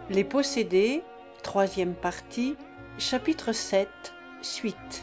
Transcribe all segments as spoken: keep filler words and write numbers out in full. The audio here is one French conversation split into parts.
Les possédés, troisième partie, chapitre sept, suite.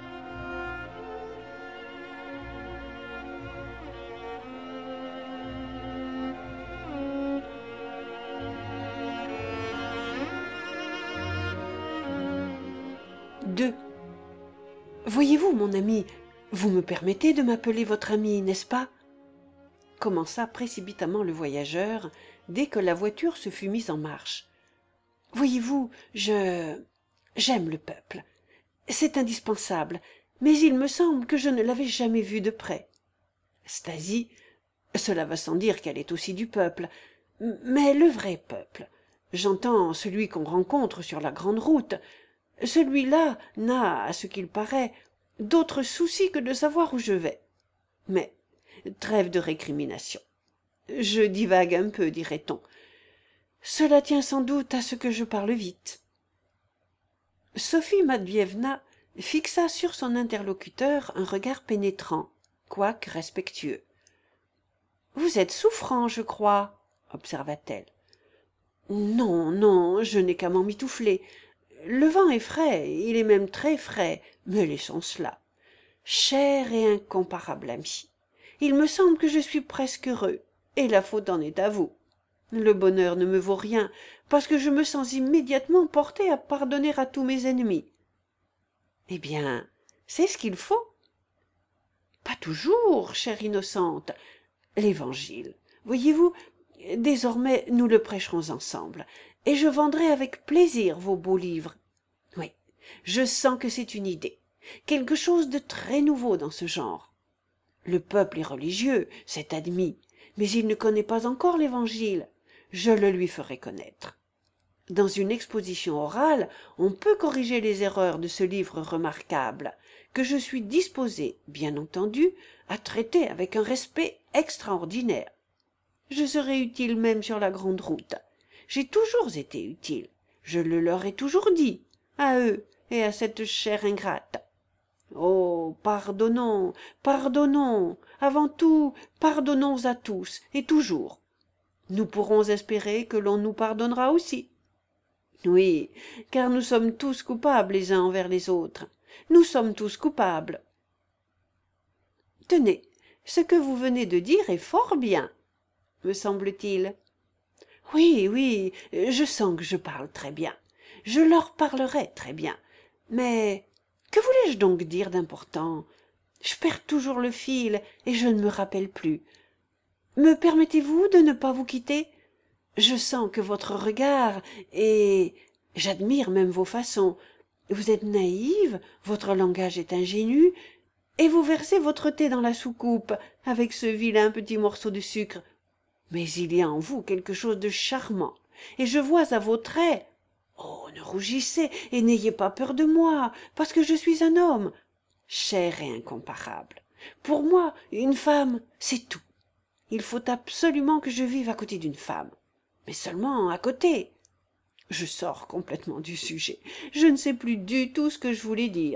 deux. Voyez-vous, mon ami, vous me permettez de m'appeler votre ami, n'est-ce pas? Commença précipitamment le voyageur, dès que la voiture se fut mise en marche. Voyez-vous, je... j'aime le peuple. C'est indispensable, mais il me semble que je ne l'avais jamais vu de près. Stasie, cela va sans dire qu'elle est aussi du peuple, mais le vrai peuple. J'entends celui qu'on rencontre sur la grande route. Celui-là n'a, à ce qu'il paraît, d'autre souci que de savoir où je vais. Mais trêve de récrimination. Je divague un peu, dirait-on. Cela tient sans doute à ce que je parle vite. Sophie Matvievna fixa sur son interlocuteur un regard pénétrant, quoique respectueux. « Vous êtes souffrant, je crois, observa-t-elle. « Non, non, je n'ai qu'à m'en mitoufler. Le vent est frais, il est même très frais, mais laissons cela. Cher et incomparable ami, il me semble que je suis presque heureux, et la faute en est à vous. Le bonheur ne me vaut rien, parce que je me sens immédiatement porté à pardonner à tous mes ennemis. Eh bien, c'est ce qu'il faut. Pas toujours, chère innocente. L'Évangile, voyez-vous, désormais nous le prêcherons ensemble, et je vendrai avec plaisir vos beaux livres. Oui, je sens que c'est une idée, quelque chose de très nouveau dans ce genre. Le peuple est religieux, c'est admis, mais il ne connaît pas encore l'Évangile. Je le lui ferai connaître. Dans une exposition orale, on peut corriger les erreurs de ce livre remarquable, que je suis disposé, bien entendu, à traiter avec un respect extraordinaire. Je serai utile même sur la grande route. J'ai toujours été utile, je le leur ai toujours dit, à eux et à cette chère ingrate. Oh, pardonnons, pardonnons, avant tout, pardonnons à tous et toujours. Nous pourrons espérer que l'on nous pardonnera aussi. Oui, car nous sommes tous coupables les uns envers les autres. Nous sommes tous coupables. Tenez, ce que vous venez de dire est fort bien, me semble-t-il. Oui, oui, je sens que je parle très bien. Je leur parlerai très bien. Mais que voulais-je donc dire d'important? Je perds toujours le fil et je ne me rappelle plus. Me permettez-vous de ne pas vous quitter? Je sens que votre regard est... J'admire même vos façons. Vous êtes naïve, votre langage est ingénu, et vous versez votre thé dans la soucoupe avec ce vilain petit morceau de sucre. Mais il y a en vous quelque chose de charmant, et je vois à vos traits... Oh, ne rougissez et n'ayez pas peur de moi, parce que je suis un homme, cher et incomparable. Pour moi, une femme, c'est tout. Il faut absolument que je vive à côté d'une femme, mais seulement à côté. Je sors complètement du sujet. Je ne sais plus du tout ce que je voulais dire.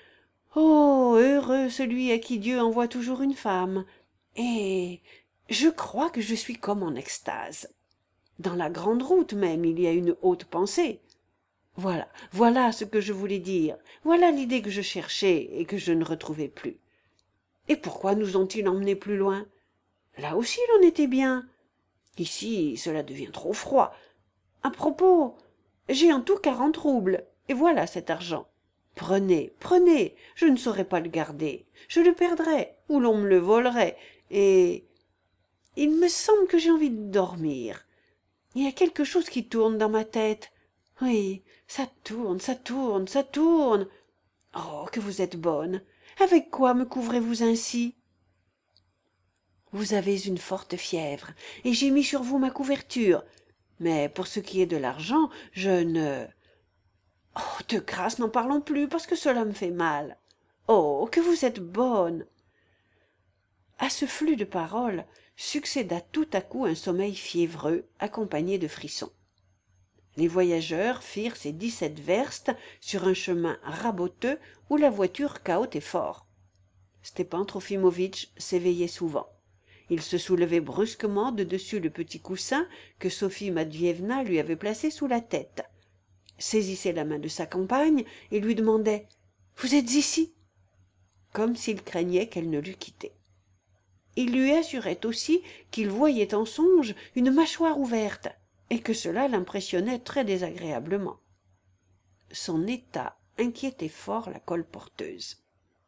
Oh, heureux celui à qui Dieu envoie toujours une femme. Et je crois que je suis comme en extase. Dans la grande route même, il y a une haute pensée. Voilà, voilà ce que je voulais dire. Voilà l'idée que je cherchais et que je ne retrouvais plus. Et pourquoi nous ont-ils emmenés plus loin? Là aussi l'on était bien. Ici, cela devient trop froid. À propos, j'ai en tout quarante roubles, et voilà cet argent. Prenez, prenez, je ne saurais pas le garder. Je le perdrais, ou l'on me le volerait, et... Il me semble que j'ai envie de dormir. Il y a quelque chose qui tourne dans ma tête. Oui, ça tourne, ça tourne, ça tourne. Oh, que vous êtes bonne. Avec quoi me couvrez-vous ainsi? Vous avez une forte fièvre, et j'ai mis sur vous ma couverture. Mais pour ce qui est de l'argent, je ne... Oh, de grâce, n'en parlons plus, parce que cela me fait mal. Oh, que vous êtes bonne. À ce flux de paroles succéda tout à coup un sommeil fiévreux, accompagné de frissons. Les voyageurs firent ces dix-sept verstes sur un chemin raboteux où la voiture cahotait fort. Stepan Trofimovitch s'éveillait souvent. Il se soulevait brusquement de dessus le petit coussin que Sophie Matvievna lui avait placé sous la tête, saisissait la main de sa compagne et lui demandait « Vous êtes ici ?» comme s'il craignait qu'elle ne l'eût quitté. Il lui assurait aussi qu'il voyait en songe une mâchoire ouverte et que cela l'impressionnait très désagréablement. Son état inquiétait fort la colporteuse.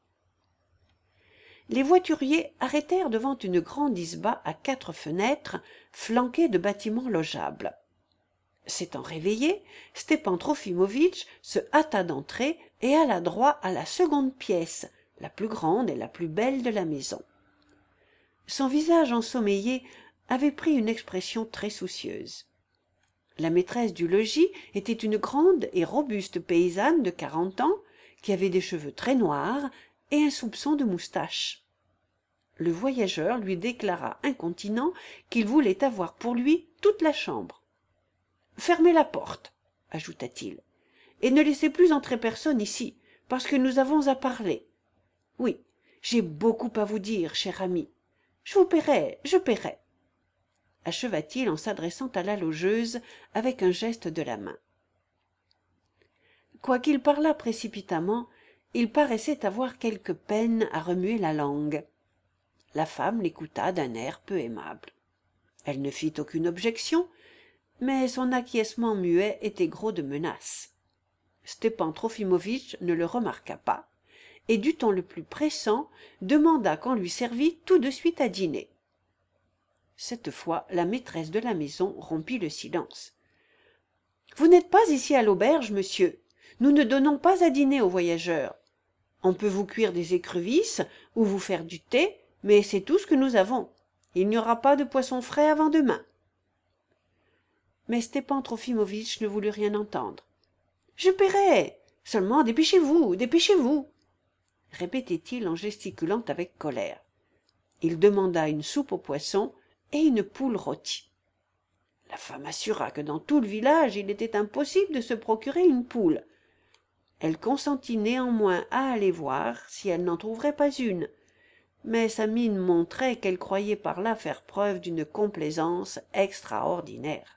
Les voituriers arrêtèrent devant une grande isba à quatre fenêtres, flanquée de bâtiments logeables. S'étant réveillé, Stepan Trofimovitch se hâta d'entrer et alla droit à la seconde pièce, la plus grande et la plus belle de la maison. Son visage ensommeillé avait pris une expression très soucieuse. La maîtresse du logis était une grande et robuste paysanne de quarante ans, qui avait des cheveux très noirs et un soupçon de moustache. Le voyageur lui déclara incontinent qu'il voulait avoir pour lui toute la chambre. « Fermez la porte, » ajouta-t-il, « et ne laissez plus entrer personne ici, parce que nous avons à parler. Oui, j'ai beaucoup à vous dire, cher ami. Je vous paierai, je paierai. » acheva-t-il en s'adressant à la logeuse avec un geste de la main. Quoiqu'il parlât précipitamment, il paraissait avoir quelque peine à remuer la langue. La femme l'écouta d'un air peu aimable. Elle ne fit aucune objection, mais son acquiescement muet était gros de menaces. Stepan Trofimovitch ne le remarqua pas, et du ton le plus pressant demanda qu'on lui servît tout de suite à dîner. Cette fois, la maîtresse de la maison rompit le silence. « Vous n'êtes pas ici à l'auberge, monsieur. Nous ne donnons pas à dîner aux voyageurs. On peut vous cuire des écrevisses ou vous faire du thé, mais c'est tout ce que nous avons. Il n'y aura pas de poisson frais avant demain. » Mais Stepan Trofimovitch ne voulut rien entendre. « Je paierai. Seulement dépêchez-vous, dépêchez-vous » répétait-il en gesticulant avec colère. Il demanda une soupe aux poissons et une poule rôtie. La femme assura que dans tout le village il était impossible de se procurer une poule. Elle consentit néanmoins à aller voir si elle n'en trouverait pas une, mais sa mine montrait qu'elle croyait par là faire preuve d'une complaisance extraordinaire.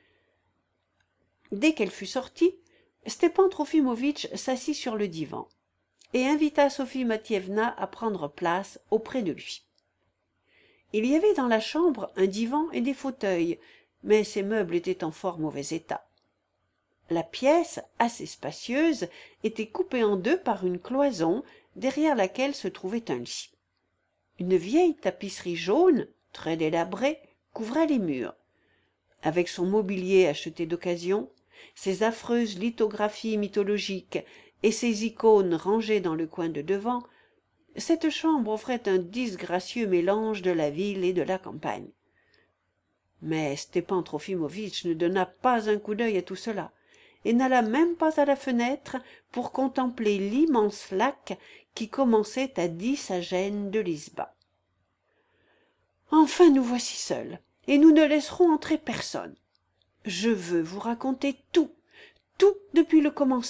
Dès qu'elle fut sortie, Stepan Trofimovitch s'assit sur le divan et invita Sophie Matvievna à prendre place auprès de lui. Il y avait dans la chambre un divan et des fauteuils, mais ces meubles étaient en fort mauvais état. La pièce, assez spacieuse, était coupée en deux par une cloison, derrière laquelle se trouvait un lit. Une vieille tapisserie jaune, très délabrée, couvrait les murs. Avec son mobilier acheté d'occasion, ses affreuses lithographies mythologiques et ses icônes rangées dans le coin de devant, cette chambre offrait un disgracieux mélange de la ville et de la campagne. Mais Stepan Trofimovitch ne donna pas un coup d'œil à tout cela, et n'alla même pas à la fenêtre pour contempler l'immense lac qui commençait à dix sagènes de l'isba. « Enfin nous voici seuls, et nous ne laisserons entrer personne. Je veux vous raconter tout, tout depuis le commencement. »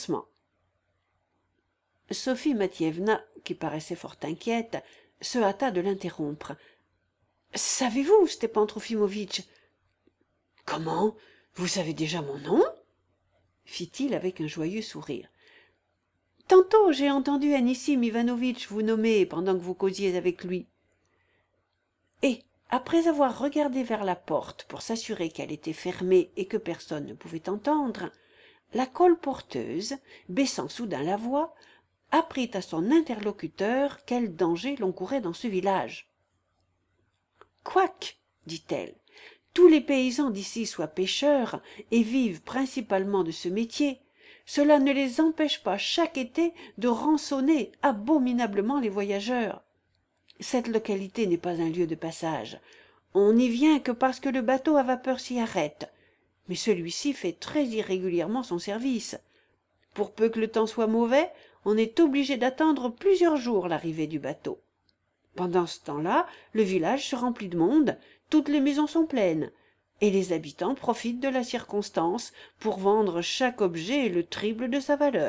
Sophie Matvievna, qui paraissait fort inquiète, se hâta de l'interrompre. « Savez-vous, Stepan Trofimovitch ?»« Comment? Vous savez déjà mon nom ?» fit-il avec un joyeux sourire. « Tantôt j'ai entendu Anissim Ivanovitch vous nommer pendant que vous causiez avec lui. » Et, après avoir regardé vers la porte pour s'assurer qu'elle était fermée et que personne ne pouvait entendre, la colporteuse, baissant soudain la voix, apprit à son interlocuteur quel danger l'on courait dans ce village. « Quoique, dit-elle, tous les paysans d'ici soient pêcheurs et vivent principalement de ce métier, cela ne les empêche pas chaque été de rançonner abominablement les voyageurs. Cette localité n'est pas un lieu de passage. On n'y vient que parce que le bateau à vapeur s'y arrête, mais celui-ci fait très irrégulièrement son service. Pour peu que le temps soit mauvais, on est obligé d'attendre plusieurs jours l'arrivée du bateau. Pendant ce temps-là, le village se remplit de monde, toutes les maisons sont pleines, et les habitants profitent de la circonstance pour vendre chaque objet le triple de sa valeur. »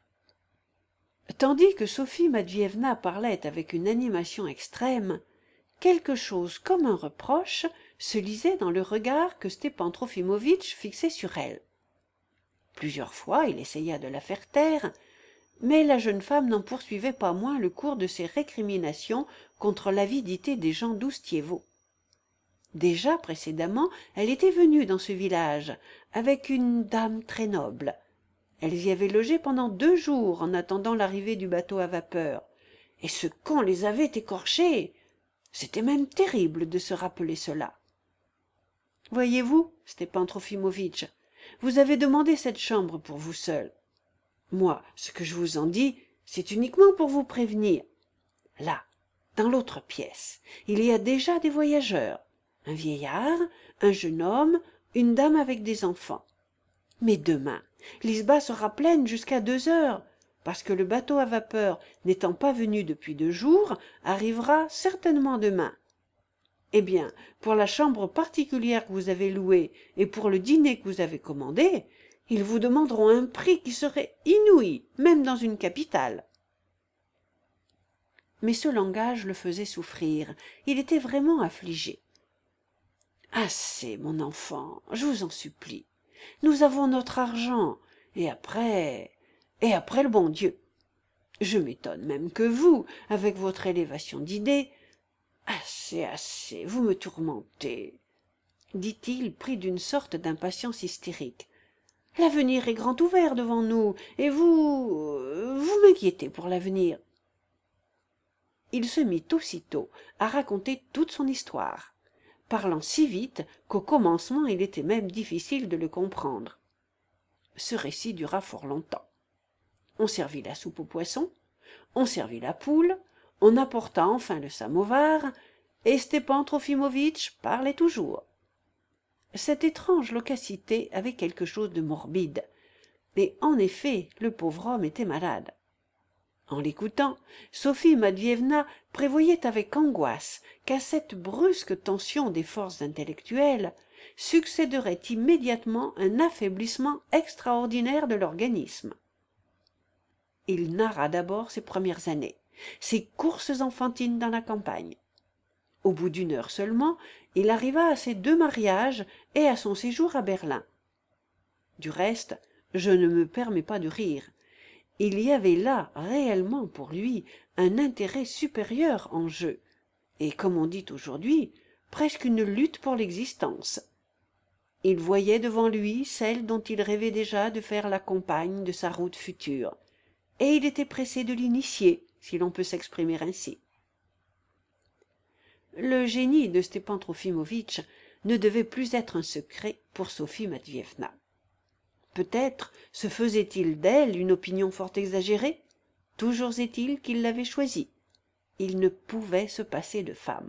Tandis que Sophie Matvievna parlait avec une animation extrême, quelque chose comme un reproche se lisait dans le regard que Stepan Trofimovitch fixait sur elle. Plusieurs fois il essaya de la faire taire, mais la jeune femme n'en poursuivait pas moins le cours de ses récriminations contre l'avidité des gens d'Oustievo. Déjà précédemment elle était venue dans ce village avec une dame très noble. Elles y avaient logé pendant deux jours en attendant l'arrivée du bateau à vapeur, et ce qu'on les avait écorchées. C'était même terrible de se rappeler cela. Voyez-vous, Stepan Trofimovitch, vous avez demandé cette chambre pour vous seul. Moi, ce que je vous en dis, c'est uniquement pour vous prévenir. Là, dans l'autre pièce, il y a déjà des voyageurs, un vieillard, un jeune homme, une dame avec des enfants. Mais demain, l'Isba sera pleine jusqu'à deux heures, parce que le bateau à vapeur, n'étant pas venu depuis deux jours, arrivera certainement demain. Eh bien, pour la chambre particulière que vous avez louée et pour le dîner que vous avez commandé, ils vous demanderont un prix qui serait inouï, même dans une capitale. Mais ce langage le faisait souffrir. Il était vraiment affligé. Assez, mon enfant, je vous en supplie. Nous avons notre argent, et après... et après le bon Dieu. Je m'étonne même que vous, avec votre élévation d'idées... Assez, assez, vous me tourmentez, dit-il, pris d'une sorte d'impatience hystérique. L'avenir est grand ouvert devant nous, et vous... vous m'inquiétez pour l'avenir. Il se mit aussitôt à raconter toute son histoire, parlant si vite qu'au commencement il était même difficile de le comprendre. Ce récit dura fort longtemps. On servit la soupe aux poissons, on servit la poule, on apporta enfin le samovar, et Stepan Trofimovitch parlait toujours. Cette étrange loquacité avait quelque chose de morbide, et en effet le pauvre homme était malade. En l'écoutant, Sophie Matvievna prévoyait avec angoisse qu'à cette brusque tension des forces intellectuelles succéderait immédiatement un affaiblissement extraordinaire de l'organisme. Il narra d'abord ses premières années, ses courses enfantines dans la campagne. Au bout d'une heure seulement, il arriva à ses deux mariages et à son séjour à Berlin. Du reste, je ne me permets pas de rire. Il y avait là réellement pour lui un intérêt supérieur en jeu, et comme on dit aujourd'hui, presque une lutte pour l'existence. Il voyait devant lui celle dont il rêvait déjà de faire la compagne de sa route future, et il était pressé de l'initier, si l'on peut s'exprimer ainsi. Le génie de Stepan Trofimovitch ne devait plus être un secret pour Sophie Matvievna. Peut-être se faisait-il d'elle une opinion fort exagérée, toujours est-il qu'il l'avait choisie. Il ne pouvait se passer de femme.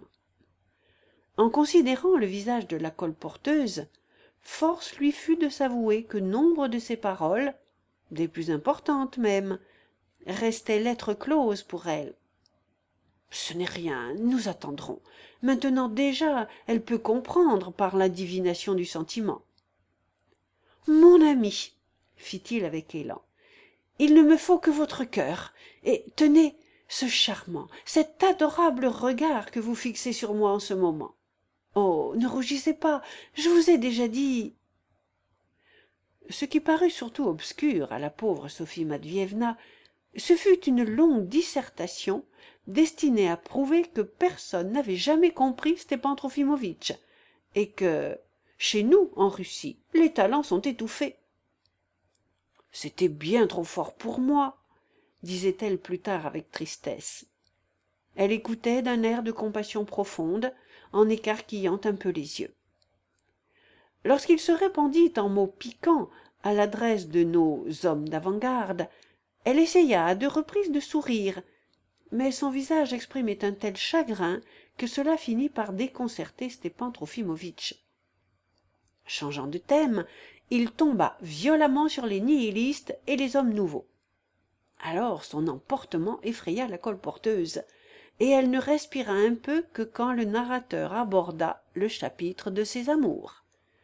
En considérant le visage de la colporteuse, force lui fut de s'avouer que nombre de ses paroles, des plus importantes même, restaient lettres closes pour elle. Ce n'est rien, nous attendrons. Maintenant déjà, elle peut comprendre par la divination du sentiment. Mon ami, fit-il avec élan, il ne me faut que votre cœur, et tenez ce charmant, cet adorable regard que vous fixez sur moi en ce moment. Oh, ne rougissez pas, je vous ai déjà dit... Ce qui parut surtout obscur à la pauvre Sophie Matvievna, ce fut une longue dissertation destinée à prouver que personne n'avait jamais compris Stepan Trofimovitch, et que, chez nous, en Russie, les talents sont étouffés. « C'était bien trop fort pour moi, » disait-elle plus tard avec tristesse. Elle écoutait d'un air de compassion profonde, en écarquillant un peu les yeux. Lorsqu'il se répandit en mots piquants à l'adresse de nos hommes d'avant-garde, elle essaya à deux reprises de sourire, mais son visage exprimait un tel chagrin que cela finit par déconcerter Stepan Trofimovitch. Changeant de thème, il tomba violemment sur les nihilistes et les hommes nouveaux. Alors son emportement effraya la colporteuse, et elle ne respira un peu que quand le narrateur aborda le chapitre de ses amours.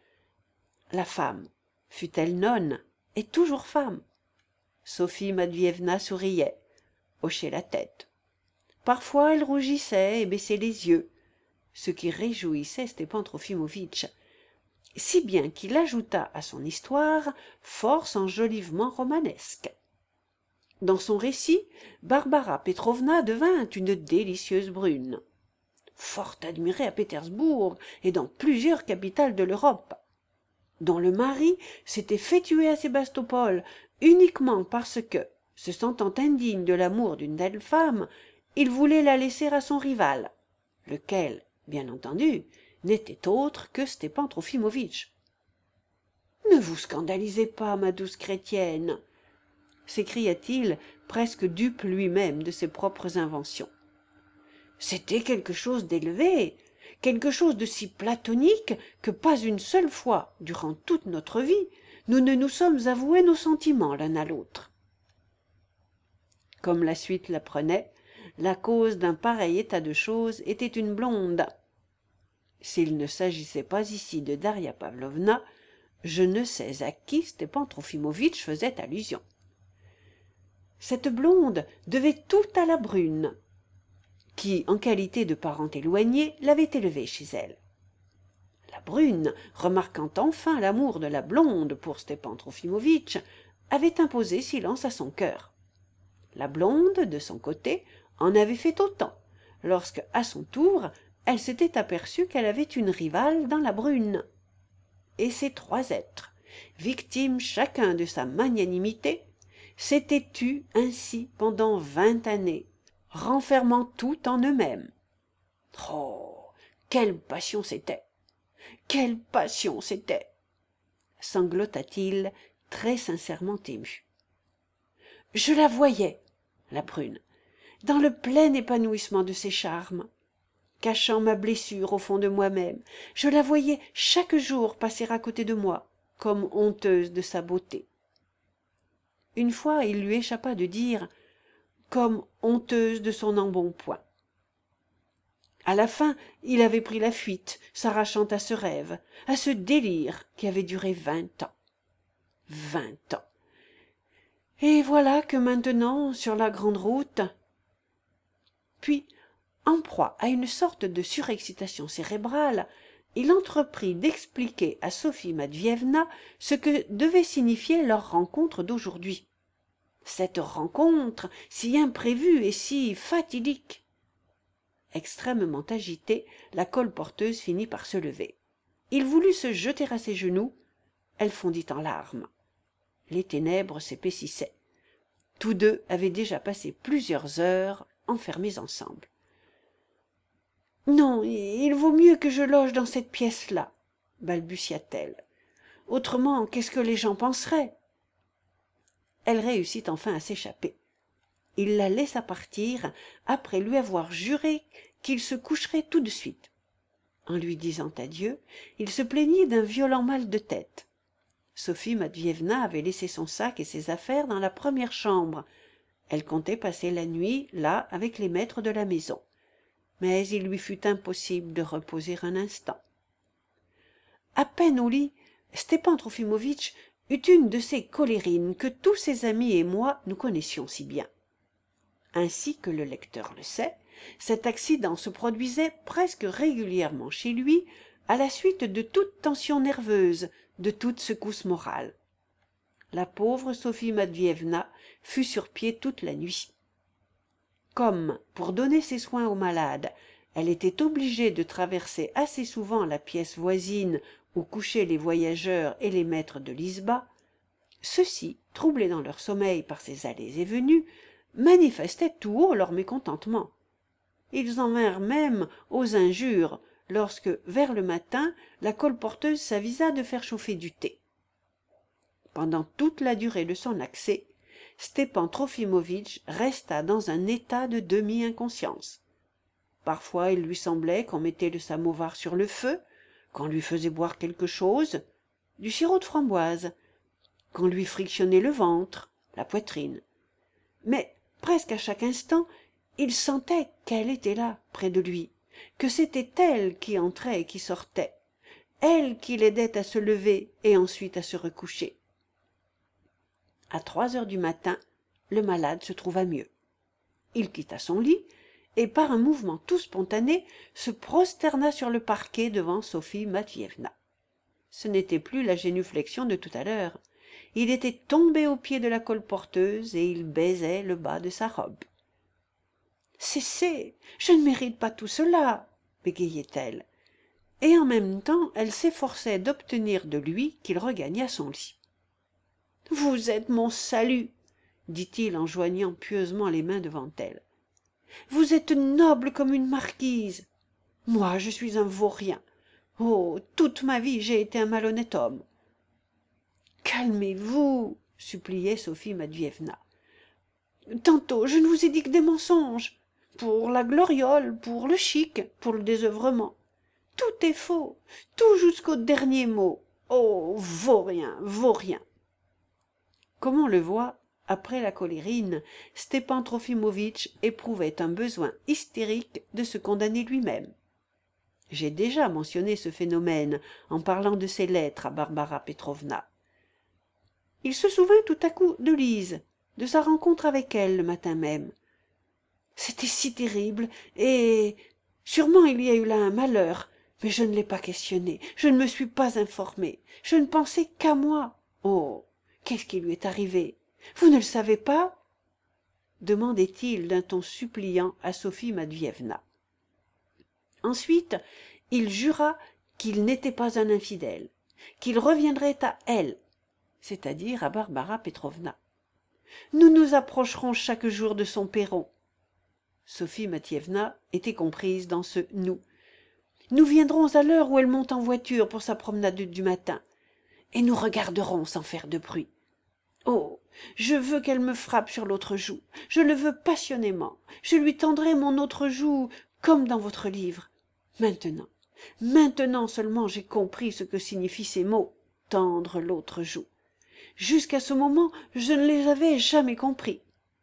La femme, fût-elle nonne, est toujours femme. Sophie Matvievna souriait, hochait la tête. Parfois elle rougissait et baissait les yeux, ce qui réjouissait Stepan Trofimovitch, si bien qu'il ajouta à son histoire fort enjolivement romanesque. Dans son récit, Barbara Petrovna devint une délicieuse brune, fort admirée à Pétersbourg et dans plusieurs capitales de l'Europe, dont le mari s'était fait tuer à Sébastopol uniquement parce que, se sentant indigne de l'amour d'une telle femme, il voulait la laisser à son rival, lequel, bien entendu, n'était autre que Stepan Trofimovitch. « Ne vous scandalisez pas, ma douce chrétienne !» s'écria-t-il, presque dupe lui-même de ses propres inventions. « C'était quelque chose d'élevé, quelque chose de si platonique que pas une seule fois, durant toute notre vie, nous ne nous sommes avoués nos sentiments l'un à l'autre. » Comme la suite l'apprenait, la cause d'un pareil état de choses était une blonde. S'il ne s'agissait pas ici de Daria Pavlovna, je ne sais à qui Stepan Trofimovitch faisait allusion. Cette blonde devait tout à la brune, qui, en qualité de parente éloignée, l'avait élevée chez elle. La brune, remarquant enfin l'amour de la blonde pour Stepan Trofimovitch, avait imposé silence à son cœur. La blonde, de son côté, en avait fait autant, lorsque, à son tour, elle s'était aperçue qu'elle avait une rivale dans la brune. Et ces trois êtres, victimes chacun de sa magnanimité, s'étaient tus ainsi pendant vingt années, renfermant tout en eux-mêmes. Oh, quelle passion c'était! Quelle passion c'était! sanglota-t-il, très sincèrement ému. Je la voyais, la brune, dans le plein épanouissement de ses charmes. Cachant ma blessure au fond de moi-même, je la voyais chaque jour passer à côté de moi, comme honteuse de sa beauté. Une fois, il lui échappa de dire « comme honteuse de son embonpoint ». À la fin, il avait pris la fuite, s'arrachant à ce rêve, à ce délire qui avait duré vingt ans. Vingt ans. Et voilà que maintenant, sur la grande route... Puis, en proie à une sorte de surexcitation cérébrale, il entreprit d'expliquer à Sophie Matvievna ce que devait signifier leur rencontre d'aujourd'hui. Cette rencontre si imprévue et si fatidique. Extrêmement agitée, la colporteuse finit par se lever. Il voulut se jeter à ses genoux. Elle fondit en larmes. Les ténèbres s'épaississaient. Tous deux avaient déjà passé plusieurs heures enfermés ensemble. « Non, il vaut mieux que je loge dans cette pièce-là, » balbutia-t-elle. « Autrement, qu'est-ce que les gens penseraient ?» Elle réussit enfin à s'échapper. Il la laissa partir après lui avoir juré qu'il se coucherait tout de suite. En lui disant adieu, il se plaignit d'un violent mal de tête. Sophie Matvievna avait laissé son sac et ses affaires dans la première chambre. Elle comptait passer la nuit là avec les maîtres de la maison. Mais il lui fut impossible de reposer un instant. À peine au lit, Stepan Trofimovitch eut une de ces colérines que tous ses amis et moi nous connaissions si bien. Ainsi que le lecteur le sait, cet accident se produisait presque régulièrement chez lui à la suite de toute tension nerveuse, de toute secousse morale. La pauvre Sophie Matvievna fut sur pied toute la nuit. Comme, pour donner ses soins au malade, elle était obligée de traverser assez souvent la pièce voisine où couchaient les voyageurs et les maîtres de l'isba, ceux-ci, troublés dans leur sommeil par ces allées et venues, manifestaient tout haut leur mécontentement. Ils en vinrent même aux injures lorsque, vers le matin, la colporteuse s'avisa de faire chauffer du thé. Pendant toute la durée de son accès, Stepan Trofimovitch resta dans un état de demi-inconscience. Parfois, il lui semblait qu'on mettait le samovar sur le feu, qu'on lui faisait boire quelque chose, du sirop de framboise, qu'on lui frictionnait le ventre, la poitrine. Mais presque à chaque instant, il sentait qu'elle était là, près de lui, que c'était elle qui entrait et qui sortait, elle qui l'aidait à se lever et ensuite à se recoucher. À trois heures du matin, le malade se trouva mieux. Il quitta son lit et par un mouvement tout spontané se prosterna sur le parquet devant Sophie Matvievna. Ce n'était plus la génuflexion de tout à l'heure. Il était tombé aux pieds de la colporteuse et il baisait le bas de sa robe. « Cessez, je ne mérite pas tout cela !» bégayait-elle. Et en même temps, elle s'efforçait d'obtenir de lui qu'il regagnât son lit. « Vous êtes mon salut !» dit-il en joignant pieusement les mains devant elle. « Vous êtes noble comme une marquise. Moi, je suis un vaurien. Oh, toute ma vie, j'ai été un malhonnête homme. »« Calmez-vous, » suppliait Sophie Matvievna. « Tantôt, je ne vous ai dit que des mensonges. Pour la gloriole, pour le chic, pour le désœuvrement. Tout est faux, tout jusqu'au dernier mot. Oh, vaurien, vaurien !» Comme on le voit, après la colérine, Stepan Trofimovitch éprouvait un besoin hystérique de se condamner lui-même. J'ai déjà mentionné ce phénomène en parlant de ses lettres à Barbara Petrovna. Il se souvint tout à coup de Lise, de sa rencontre avec elle le matin même. C'était si terrible, et sûrement il y a eu là un malheur, mais je ne l'ai pas questionné, je ne me suis pas informé, je ne pensais qu'à moi. Oh, qu'est-ce qui lui est arrivé? Vous ne le savez pas? demandait-il d'un ton suppliant à Sophie Matvievna. Ensuite, il jura qu'il n'était pas un infidèle, qu'il reviendrait à elle, c'est-à-dire à Barbara Petrovna. Nous nous approcherons chaque jour de son perron. Sophie Matvievna était comprise dans ce « nous ». Nous viendrons à l'heure où elle monte en voiture pour sa promenade du matin, et nous regarderons sans faire de bruit. Oh, je veux qu'elle me frappe sur l'autre joue, je le veux passionnément, je lui tendrai mon autre joue comme dans votre livre. Maintenant, maintenant seulement j'ai compris ce que signifient ces mots, tendre l'autre joue. Jusqu'à ce moment, je ne les avais jamais compris.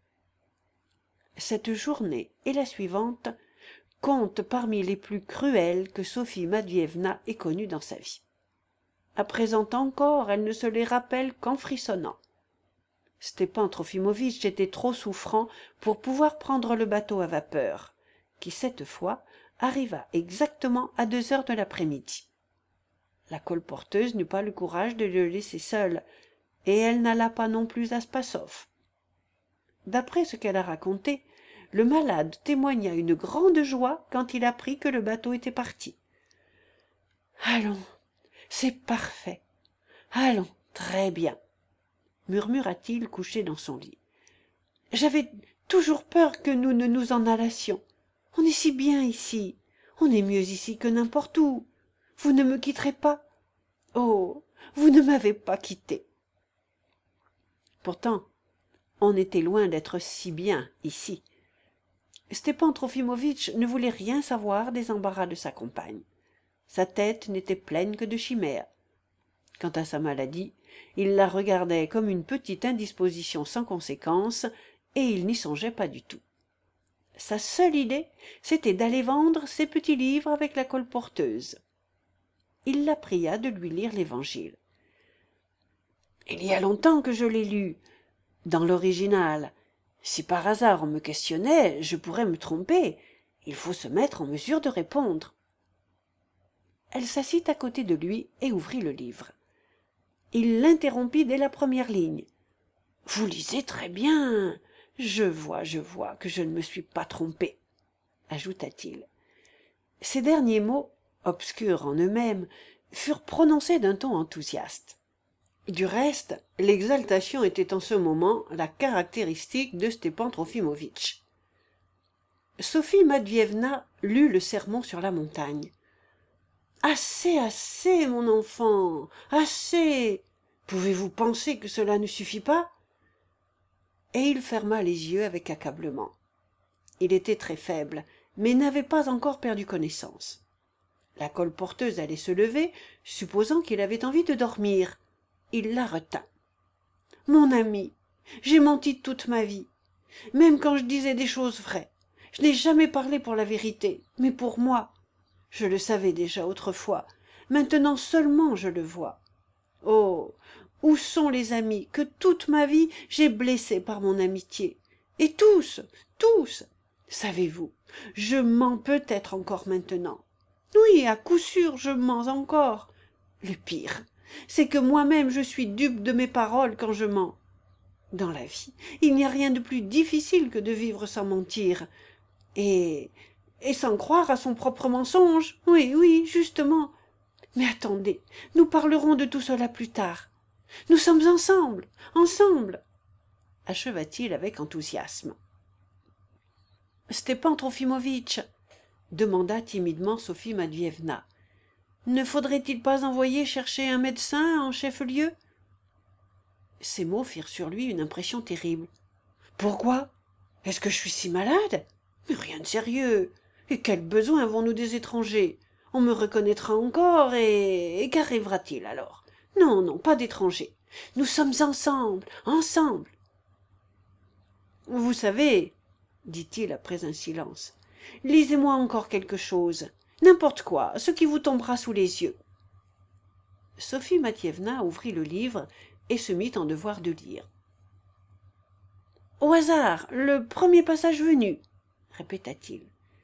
Cette journée et la suivante comptent parmi les plus cruelles que Sophie Matvievna ait connues dans sa vie. À présent encore, elle ne se les rappelle qu'en frissonnant. Stepan Trofimovitch était trop souffrant pour pouvoir prendre le bateau à vapeur, qui, cette fois, arriva exactement à deux heures de l'après-midi. La colporteuse n'eut pas le courage de le laisser seul, et elle n'alla pas non plus à Spassov. D'après ce qu'elle a raconté, le malade témoigna une grande joie quand il apprit que le bateau était parti. « Allons, c'est parfait. Allons, très bien, » murmura-t-il couché dans son lit. « J'avais toujours peur que nous ne nous en allassions. On est si bien ici. On est mieux ici que n'importe où. Vous ne me quitterez pas? Oh, vous ne m'avez pas quitté. » Pourtant, on était loin d'être si bien ici. Stepan Trofimovitch ne voulait rien savoir des embarras de sa compagne. Sa tête n'était pleine que de chimères. Quant à sa maladie, il la regardait comme une petite indisposition sans conséquence, et il n'y songeait pas du tout. Sa seule idée, c'était d'aller vendre ses petits livres avec la colporteuse. Il la pria de lui lire l'Évangile. « Il y a longtemps que je l'ai lu, dans l'original. Si par hasard on me questionnait, je pourrais me tromper. Il faut se mettre en mesure de répondre. » Elle s'assit à côté de lui et ouvrit le livre. Il l'interrompit dès la première ligne. « Vous lisez très bien. Je vois, je vois que je ne me suis pas trompé, » ajouta-t-il. Ces derniers mots, obscurs en eux-mêmes, furent prononcés d'un ton enthousiaste. Du reste, l'exaltation était en ce moment la caractéristique de Stepan Trofimovitch. Sophie Matvievna lut le sermon sur la montagne. « Assez, assez, mon enfant, assez. Pouvez-vous penser que cela ne suffit pas ?» Et il ferma les yeux avec accablement. Il était très faible, mais n'avait pas encore perdu connaissance. La colporteuse allait se lever, supposant qu'il avait envie de dormir. Il la retint. « Mon ami, j'ai menti toute ma vie, même quand je disais des choses vraies. Je n'ai jamais parlé pour la vérité, mais pour moi. Je le savais déjà autrefois, maintenant seulement je le vois. Oh, où sont les amis que toute ma vie j'ai blessés par mon amitié? Et tous, tous, Savez-vous, je mens peut-être encore maintenant. Oui, à coup sûr, je mens encore. Le pire, c'est que moi-même je suis dupe de mes paroles quand je mens. Dans la vie, il n'y a rien de plus difficile que de vivre sans mentir. Et... et sans croire à son propre mensonge. Oui, oui, justement. Mais attendez, nous parlerons de tout cela plus tard. Nous sommes ensemble, ensemble, acheva-t-il avec enthousiasme. Stepan Trofimovitch, demanda timidement Sophie Matveyevna, ne faudrait-il pas envoyer chercher un médecin en chef-lieu? Ces mots firent sur lui une impression terrible. Pourquoi? Est-ce que je suis si malade? Mais rien de sérieux. Et quel besoin avons-nous des étrangers? On me reconnaîtra encore, et, et qu'arrivera-t-il alors? Non, non, pas d'étrangers. Nous sommes ensemble, ensemble. Vous savez, dit-il après un silence, lisez-moi encore quelque chose, n'importe quoi, ce qui vous tombera sous les yeux. Sophie Matveyevna ouvrit le livre et se mit en devoir de lire. Au hasard, le premier passage venu, répéta-t-il.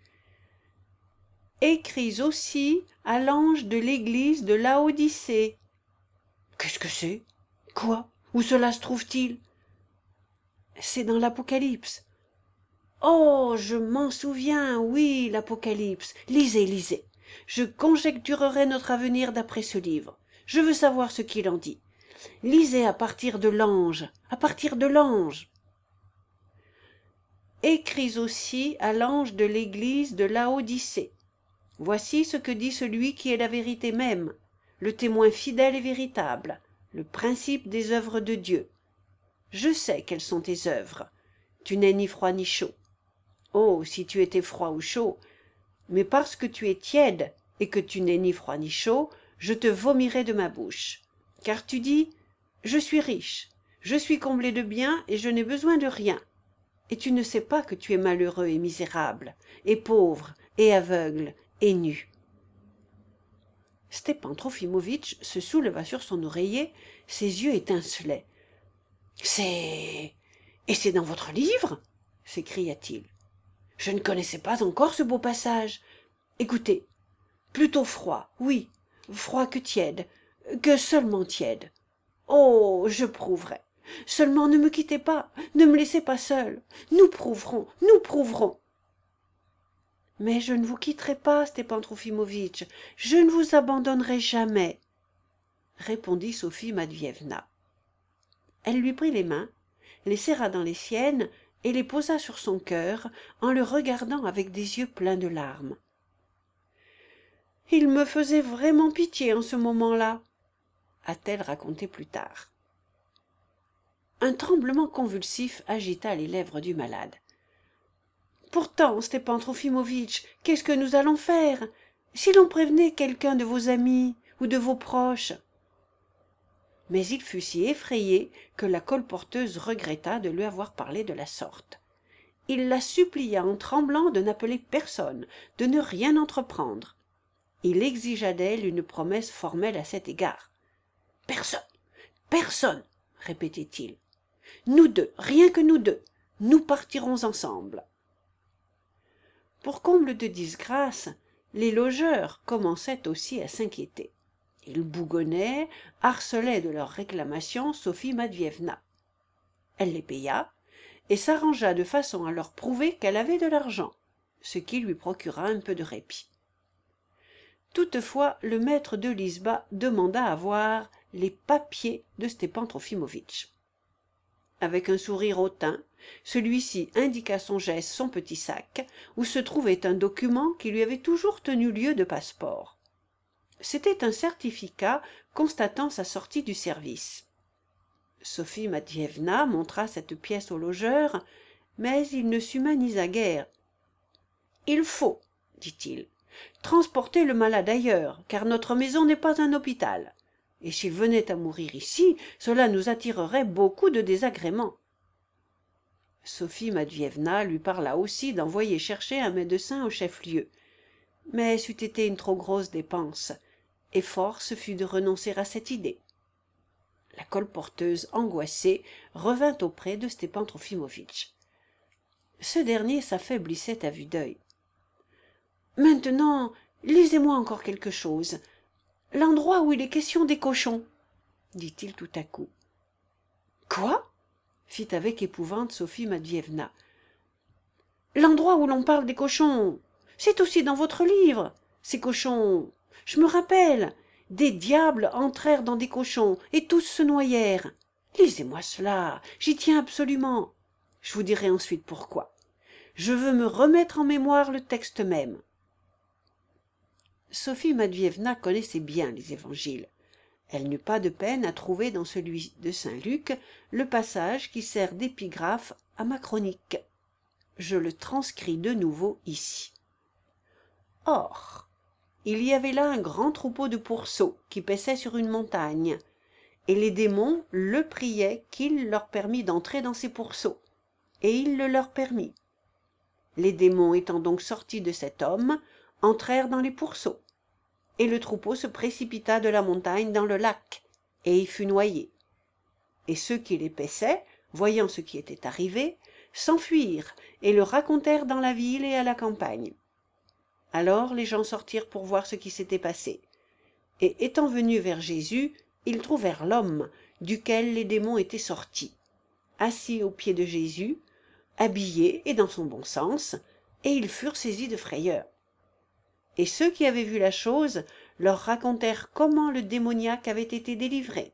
Écris aussi à l'ange de l'église de Laodicée. Qu'est-ce que c'est? Quoi? Où cela se trouve-t-il? C'est dans l'Apocalypse. Oh, je m'en souviens, oui, l'Apocalypse. Lisez, lisez. Je conjecturerai notre avenir d'après ce livre. Je veux savoir ce qu'il en dit. Lisez à partir de l'ange, à partir de l'ange. Écris aussi à l'ange de l'église de Laodicée. Voici ce que dit celui qui est la vérité même, le témoin fidèle et véritable, le principe des œuvres de Dieu. Je sais quelles sont tes œuvres. Tu n'es ni froid ni chaud. Oh, si tu étais froid ou chaud, mais parce que tu es tiède et que tu n'es ni froid ni chaud, je te vomirai de ma bouche. Car tu dis, je suis riche, je suis comblé de biens et je n'ai besoin de rien. Et tu ne sais pas que tu es malheureux et misérable, et pauvre, et aveugle, et nu. Stepan Trofimovitch se souleva sur son oreiller, ses yeux étincelaient. « C'est... et c'est dans votre livre ?» s'écria-t-il. « Je ne connaissais pas encore ce beau passage. Écoutez, plutôt froid, oui, froid que tiède, que seulement tiède. Oh, je prouverai. Seulement ne me quittez pas, ne me laissez pas seul. Nous prouverons, nous prouverons. » « Mais je ne vous quitterai pas, Stepan Trofimovitch, je ne vous abandonnerai jamais, » répondit Sophie Matveyevna. Elle lui prit les mains, les serra dans les siennes et les posa sur son cœur en le regardant avec des yeux pleins de larmes. « Il me faisait vraiment pitié en ce moment-là, » a-t-elle raconté plus tard. Un tremblement convulsif agita les lèvres du malade. Pourtant, Stepan Trofimovitch, qu'est-ce que nous allons faire? Si l'on prévenait quelqu'un de vos amis ou de vos proches. Mais il fut si effrayé que la colporteuse regretta de lui avoir parlé de la sorte. Il la supplia en tremblant de n'appeler personne, de ne rien entreprendre. Il exigea d'elle une promesse formelle à cet égard. « Personne, personne, répétait-il. Nous deux, rien que nous deux, nous partirons ensemble. » Pour comble de disgrâce, les logeurs commençaient aussi à s'inquiéter. Ils bougonnaient, harcelaient de leurs réclamations Sophie Matveyevna. Elle les paya et s'arrangea de façon à leur prouver qu'elle avait de l'argent, ce qui lui procura un peu de répit. Toutefois, le maître de l'Izba demanda à voir les papiers de Stepan Trofimovitch. Avec un sourire hautain, celui-ci indiqua son geste son petit sac, où se trouvait un document qui lui avait toujours tenu lieu de passeport. C'était un certificat constatant sa sortie du service. Sophie Matveyevna montra cette pièce au logeur, mais il ne s'humanisa guère. « Il faut, dit-il, transporter le malade ailleurs, car notre maison n'est pas un hôpital. Et s'il venait à mourir ici, cela nous attirerait beaucoup de désagréments. » Sophie Matveyevna lui parla aussi d'envoyer chercher un médecin au chef-lieu. Mais c'eût été une trop grosse dépense, et force fut de renoncer à cette idée. La colporteuse, angoissée, revint auprès de Stepan Trofimovitch. Ce dernier s'affaiblissait à vue d'œil. « Maintenant, lisez-moi encore quelque chose. L'endroit où il est question des cochons, dit-il tout à coup. « Quoi ?» fit avec épouvante Sophie Matvievna. « L'endroit où l'on parle des cochons, c'est aussi dans votre livre. Ces cochons, je me rappelle, des diables entrèrent dans des cochons et tous se noyèrent. Lisez-moi cela, j'y tiens absolument. Je vous dirai ensuite pourquoi. Je veux me remettre en mémoire le texte même. » Sophie Matvievna connaissait bien les évangiles. Elle n'eut pas de peine à trouver dans celui de saint Luc le passage qui sert d'épigraphe à ma chronique. Je le transcris de nouveau ici. Or, il y avait là un grand troupeau de pourceaux qui paissaient sur une montagne, et les démons le priaient qu'il leur permît d'entrer dans ces pourceaux, et il le leur permit. Les démons étant donc sortis de cet homme, entrèrent dans les pourceaux, et le troupeau se précipita de la montagne dans le lac, et y fut noyé. Et ceux qui les paissaient, voyant ce qui était arrivé, s'enfuirent et le racontèrent dans la ville et à la campagne. Alors les gens sortirent pour voir ce qui s'était passé. Et étant venus vers Jésus, ils trouvèrent l'homme, duquel les démons étaient sortis, assis aux pieds de Jésus, habillé et dans son bon sens, et ils furent saisis de frayeur. Et ceux qui avaient vu la chose leur racontèrent comment le démoniaque avait été délivré.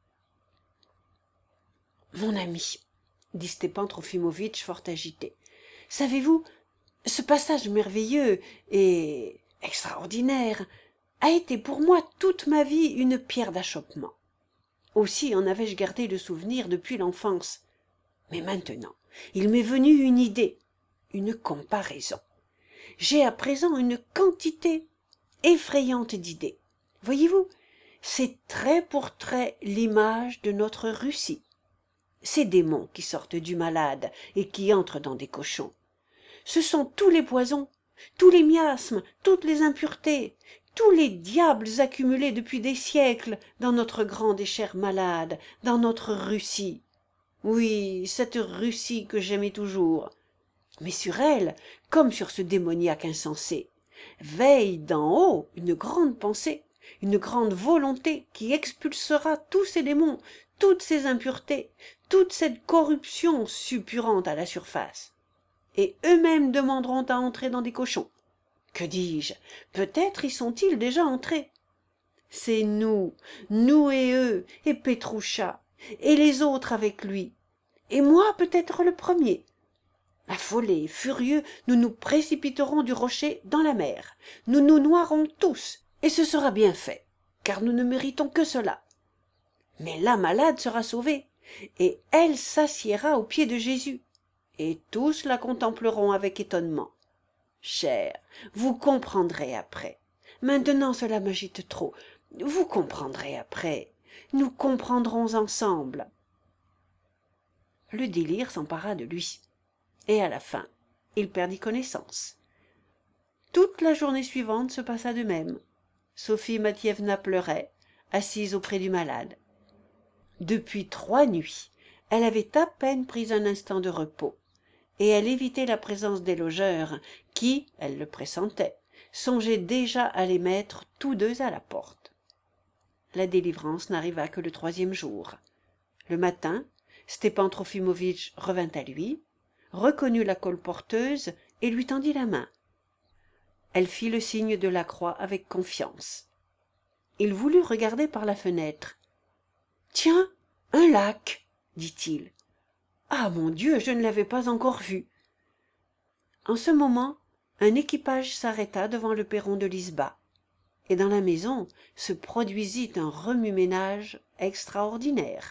« Mon ami, dit Stepan Trofimovitch fort agité, savez-vous, ce passage merveilleux et extraordinaire a été pour moi toute ma vie une pierre d'achoppement. Aussi en avais-je gardé le souvenir depuis l'enfance. Mais maintenant, il m'est venu une idée, une comparaison. J'ai à présent une quantité effrayante d'idées. Voyez-vous, c'est trait pour trait l'image de notre Russie. Ces démons qui sortent du malade et qui entrent dans des cochons, ce sont tous les poisons, tous les miasmes, toutes les impuretés, tous les diables accumulés depuis des siècles dans notre grande et chère malade, dans notre Russie. Oui, cette Russie que j'aimais toujours. Mais sur elle, comme sur ce démoniaque insensé, veille d'en haut une grande pensée, une grande volonté qui expulsera tous ces démons, toutes ces impuretés, toute cette corruption suppurante à la surface. Et eux-mêmes demanderont à entrer dans des cochons. Que dis-je? Peut-être y sont-ils déjà entrés. C'est nous, nous et eux, et Petroucha, et les autres avec lui, et moi peut-être le premier. Affolés, furieux, nous nous précipiterons du rocher dans la mer. Nous nous noierons tous, et ce sera bien fait, car nous ne méritons que cela. Mais la malade sera sauvée, et elle s'assiera aux pieds de Jésus, et tous la contempleront avec étonnement. Cher, vous comprendrez après. Maintenant cela m'agite trop. Vous comprendrez après. Nous comprendrons ensemble. Le délire s'empara de lui. Et à la fin, il perdit connaissance. Toute la journée suivante se passa de même. Sophie Matvievna pleurait, assise auprès du malade. Depuis trois nuits, elle avait à peine pris un instant de repos, et elle évitait la présence des logeurs, qui, elle le pressentait, songeaient déjà à les mettre tous deux à la porte. La délivrance n'arriva que le troisième jour. Le matin, Stepan Trofimovitch revint à lui, reconnut la colporteuse et lui tendit la main. Elle fit le signe de la croix avec confiance. Il voulut regarder par la fenêtre. « Tiens, un lac, dit-il. Ah, mon Dieu, je ne l'avais pas encore vu. » En ce moment, un équipage s'arrêta devant le perron de l'Isba, et dans la maison se produisit un remue-ménage extraordinaire.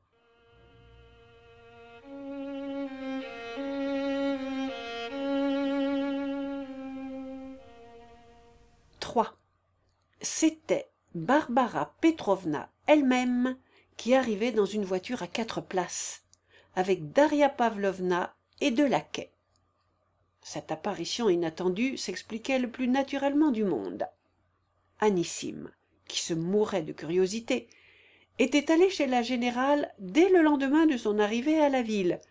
trois. C'était Barbara Petrovna elle-même qui arrivait dans une voiture à quatre places, avec Daria Pavlovna et deux laquais. Cette apparition inattendue s'expliquait le plus naturellement du monde. Anissime, qui se mourait de curiosité, était allée chez la générale dès le lendemain de son arrivée à la ville,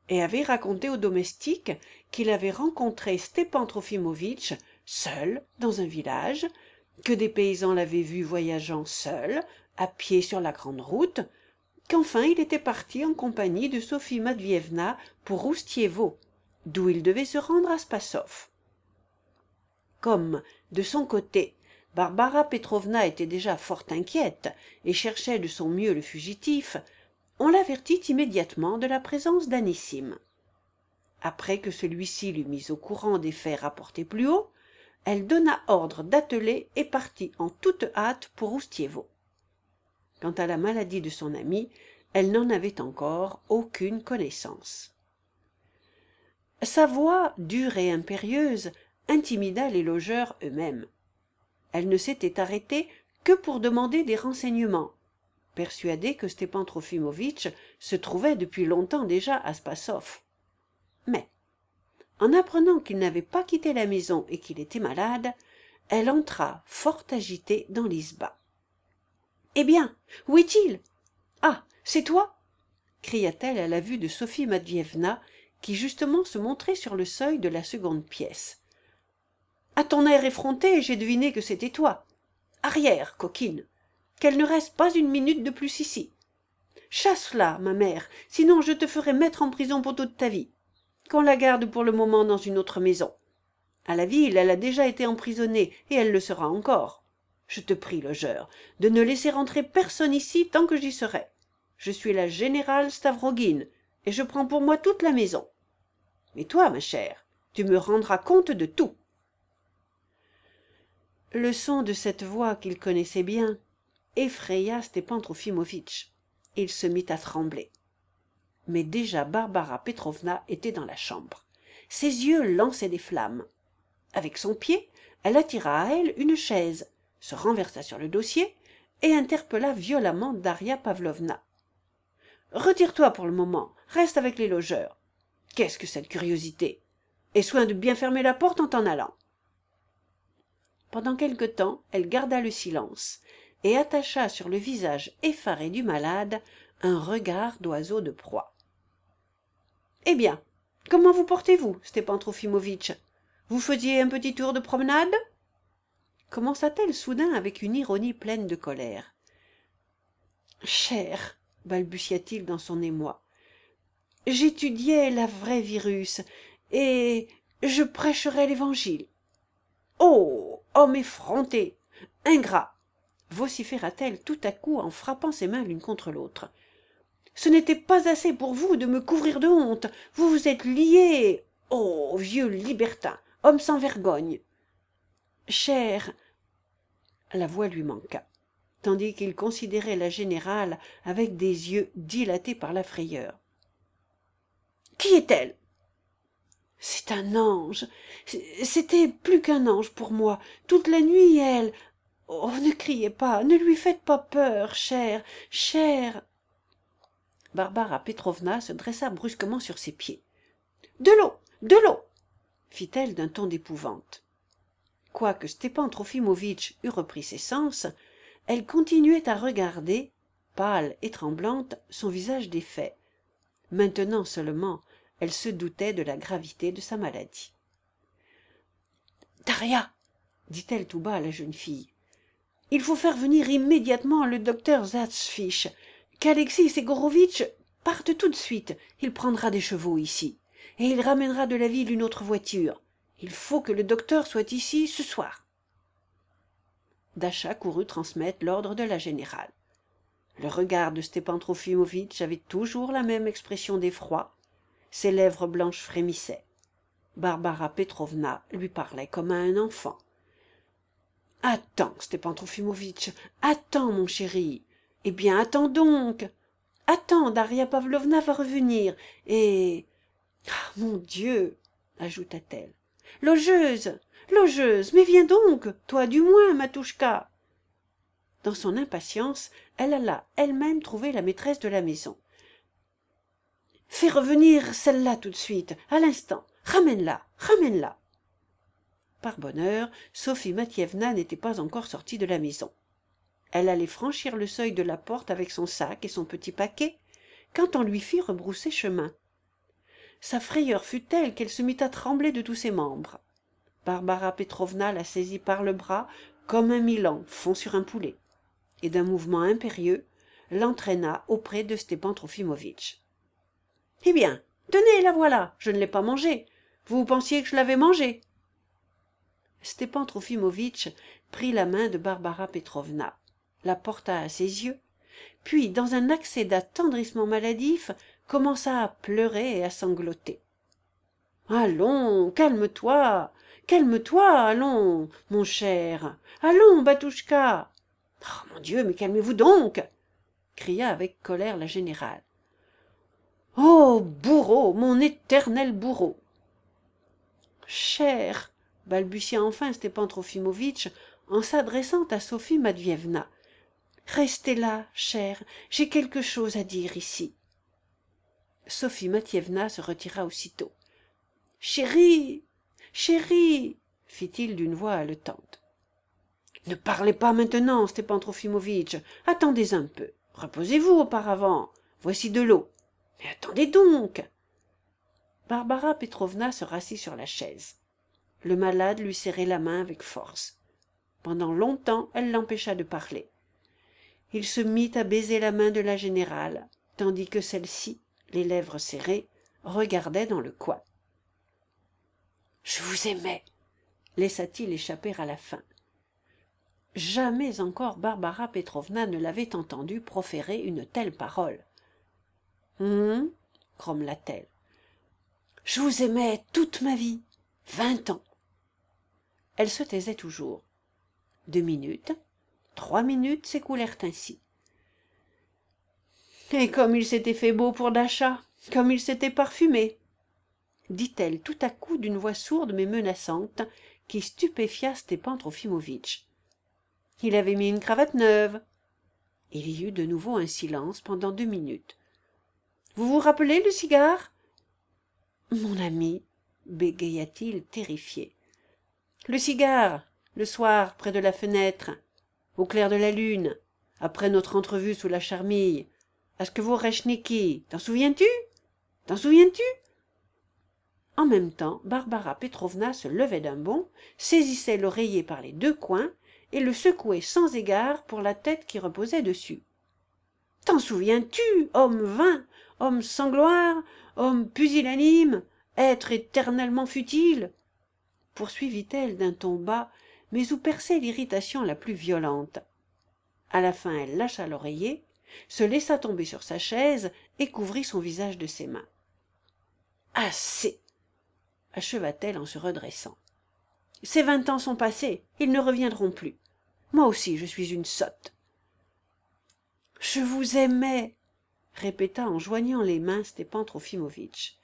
et avait raconté au domestique qu'il avait rencontré Stepan Trofimovitch seul dans un village, que des paysans l'avaient vu voyageant seul, à pied sur la grande route, qu'enfin il était parti en compagnie de Sophie Matvievna pour Roustievo, d'où il devait se rendre à Spassov. Comme, de son côté, Barbara Petrovna était déjà fort inquiète et cherchait de son mieux le fugitif, on l'avertit immédiatement de la présence d'Anissim. Après que celui-ci l'eut mise au courant des faits rapportés plus haut, elle donna ordre d'atteler et partit en toute hâte pour Roustievo. Quant à la maladie de son amie, elle n'en avait encore aucune connaissance. Sa voix, dure et impérieuse, intimida les logeurs eux-mêmes. Elle ne s'était arrêtée que pour demander des renseignements, persuadée que Stepan Trofimovitch se trouvait depuis longtemps déjà à Spassov. Mais, en apprenant qu'il n'avait pas quitté la maison et qu'il était malade, elle entra fort agitée dans l'isba. « Eh bien, où est-il ? Ah, c'est toi » cria-t-elle à la vue de Sophie Matvievna, qui justement se montrait sur le seuil de la seconde pièce. « À ton air effronté, j'ai deviné que c'était toi. Arrière, coquine, qu'elle ne reste pas une minute de plus ici. Chasse-la, ma mère, sinon je te ferai mettre en prison pour toute ta vie. Qu'on la garde pour le moment dans une autre maison. À la ville, elle a déjà été emprisonnée, et elle le sera encore. Je te prie, logeur, de ne laisser rentrer personne ici tant que j'y serai. Je suis la générale Stavrogine, et je prends pour moi toute la maison. Mais toi, ma chère, tu me rendras compte de tout. » Le son de cette voix qu'il connaissait bien effraya Stepan Trofimovitch. Il se mit à trembler. Mais déjà Barbara Petrovna était dans la chambre. Ses yeux lançaient des flammes. Avec son pied, elle attira à elle une chaise, se renversa sur le dossier et interpella violemment Daria Pavlovna. « Retire-toi pour le moment, reste avec les logeurs. Qu'est-ce que cette curiosité? Aie soin de bien fermer la porte en t'en allant. » Pendant quelque temps, elle garda le silence et attacha sur le visage effaré du malade un regard d'oiseau de proie. « Eh bien, comment vous portez-vous, Stepan Trofimovitch? Vous faisiez un petit tour de promenade ?» commença-t-elle soudain avec une ironie pleine de colère. « Cher, balbutia-t-il dans son émoi, j'étudiais la vraie virus, et je prêcherais l'évangile. »« Oh, homme effronté, ingrat !» vociféra-t-elle tout à coup en frappant ses mains l'une contre l'autre. « Ce n'était pas assez pour vous de me couvrir de honte, vous vous êtes lié. Oh, vieux libertin, homme sans vergogne. »« Cher !» La voix lui manqua, tandis qu'il considérait la générale avec des yeux dilatés par la frayeur. « Qui est-elle ?»« C'est un ange. C'était plus qu'un ange pour moi. Toute la nuit, elle... Oh, ne criez pas, ne lui faites pas peur, cher, cher. » Barbara Petrovna se dressa brusquement sur ses pieds. « De l'eau, de l'eau !» fit-elle d'un ton d'épouvante. Quoique Stepan Trofimovitch eût repris ses sens, elle continuait à regarder, pâle et tremblante, son visage défait. Maintenant seulement, elle se doutait de la gravité de sa maladie. « Daria !» dit-elle tout bas à la jeune fille. « Il faut faire venir immédiatement le docteur Zatzfisch, qu'Alexis Ségorovitch parte tout de suite. Il prendra des chevaux ici, et il ramènera de la ville une autre voiture. Il faut que le docteur soit ici ce soir. » Dasha courut transmettre l'ordre de la générale. Le regard de Stepan Trofimovitch avait toujours la même expression d'effroi. Ses lèvres blanches frémissaient. Barbara Petrovna lui parlait comme à un enfant. « Attends, Stepan Trofimovitch, attends, mon chéri. Eh bien, attends donc. Attends, Daria Pavlovna va revenir, et... Ah, mon Dieu !» ajouta-t-elle. « Logeuse, logeuse, mais viens donc, toi du moins, Matouchka !» Dans son impatience, elle alla elle-même trouver la maîtresse de la maison. « Fais revenir celle-là tout de suite, à l'instant. Ramène-la, ramène-la. » Par bonheur, Sophie Matvievna n'était pas encore sortie de la maison. Elle allait franchir le seuil de la porte avec son sac et son petit paquet, quand on lui fit rebrousser chemin. Sa frayeur fut telle qu'elle se mit à trembler de tous ses membres. Barbara Petrovna la saisit par le bras comme un milan fond sur un poulet, et d'un mouvement impérieux, l'entraîna auprès de Stepan Trofimovitch. « Eh bien, tenez, la voilà, je ne l'ai pas mangée. Vous pensiez que je l'avais mangée ?» Stepan Trofimovitch prit la main de Barbara Petrovna, la porta à ses yeux, puis, dans un accès d'attendrissement maladif, commença à pleurer et à sangloter. « Allons, calme-toi, calme-toi, allons, mon cher, allons, Batouchka. Oh, mon Dieu, mais calmez-vous donc !» cria avec colère la générale. « Oh, bourreau, mon éternel bourreau !»« Cher !» balbutia enfin Stepan Trofimovitch en s'adressant à Sophie Matvievna. « Restez là, chère, j'ai quelque chose à dire ici. » Sophie Matvievna se retira aussitôt. « Chérie, chérie !» fit-il d'une voix haletante. « Ne parlez pas maintenant, Stepan Trofimovitch, attendez un peu, reposez-vous auparavant, voici de l'eau. Mais attendez donc !» Barbara Petrovna se rassit sur la chaise. Le malade lui serrait la main avec force. Pendant longtemps, elle l'empêcha de parler. Il se mit à baiser la main de la générale, tandis que celle-ci, les lèvres serrées, regardait dans le coin. « Je vous aimais !» laissa-t-il échapper à la fin. Jamais encore Barbara Petrovna ne l'avait entendu proférer une telle parole. « Hum » grommela-t-elle. « Je vous aimais toute ma vie, vingt ans. » Elle se taisait toujours. Deux minutes, trois minutes s'écoulèrent ainsi. « Et comme il s'était fait beau pour Dasha, comme il s'était parfumé !» dit-elle tout à coup d'une voix sourde mais menaçante qui stupéfia Stepan Trofimovitch. « Il avait mis une cravate neuve. » Il y eut de nouveau un silence pendant deux minutes. « Vous vous rappelez le cigare ?»« Mon ami, » bégaya-t-il terrifié. « Le cigare, le soir, près de la fenêtre, au clair de la lune, après notre entrevue sous la charmille, à ce que vous rechniki, t'en souviens-tu? T'en souviens-tu » En même temps, Barbara Petrovna se levait d'un bond, saisissait l'oreiller par les deux coins et le secouait sans égard pour la tête qui reposait dessus. « T'en souviens-tu, homme vain, homme sans gloire, homme pusillanime, être éternellement futile ?» poursuivit-elle d'un ton bas, mais où perçait l'irritation la plus violente. À la fin, elle lâcha l'oreiller, se laissa tomber sur sa chaise et couvrit son visage de ses mains. « Assez !» acheva-t-elle en se redressant. « Ces vingt ans sont passés, ils ne reviendront plus. Moi aussi, je suis une sotte. »« Je vous aimais !» répéta en joignant les mains Stepan Trofimovitch.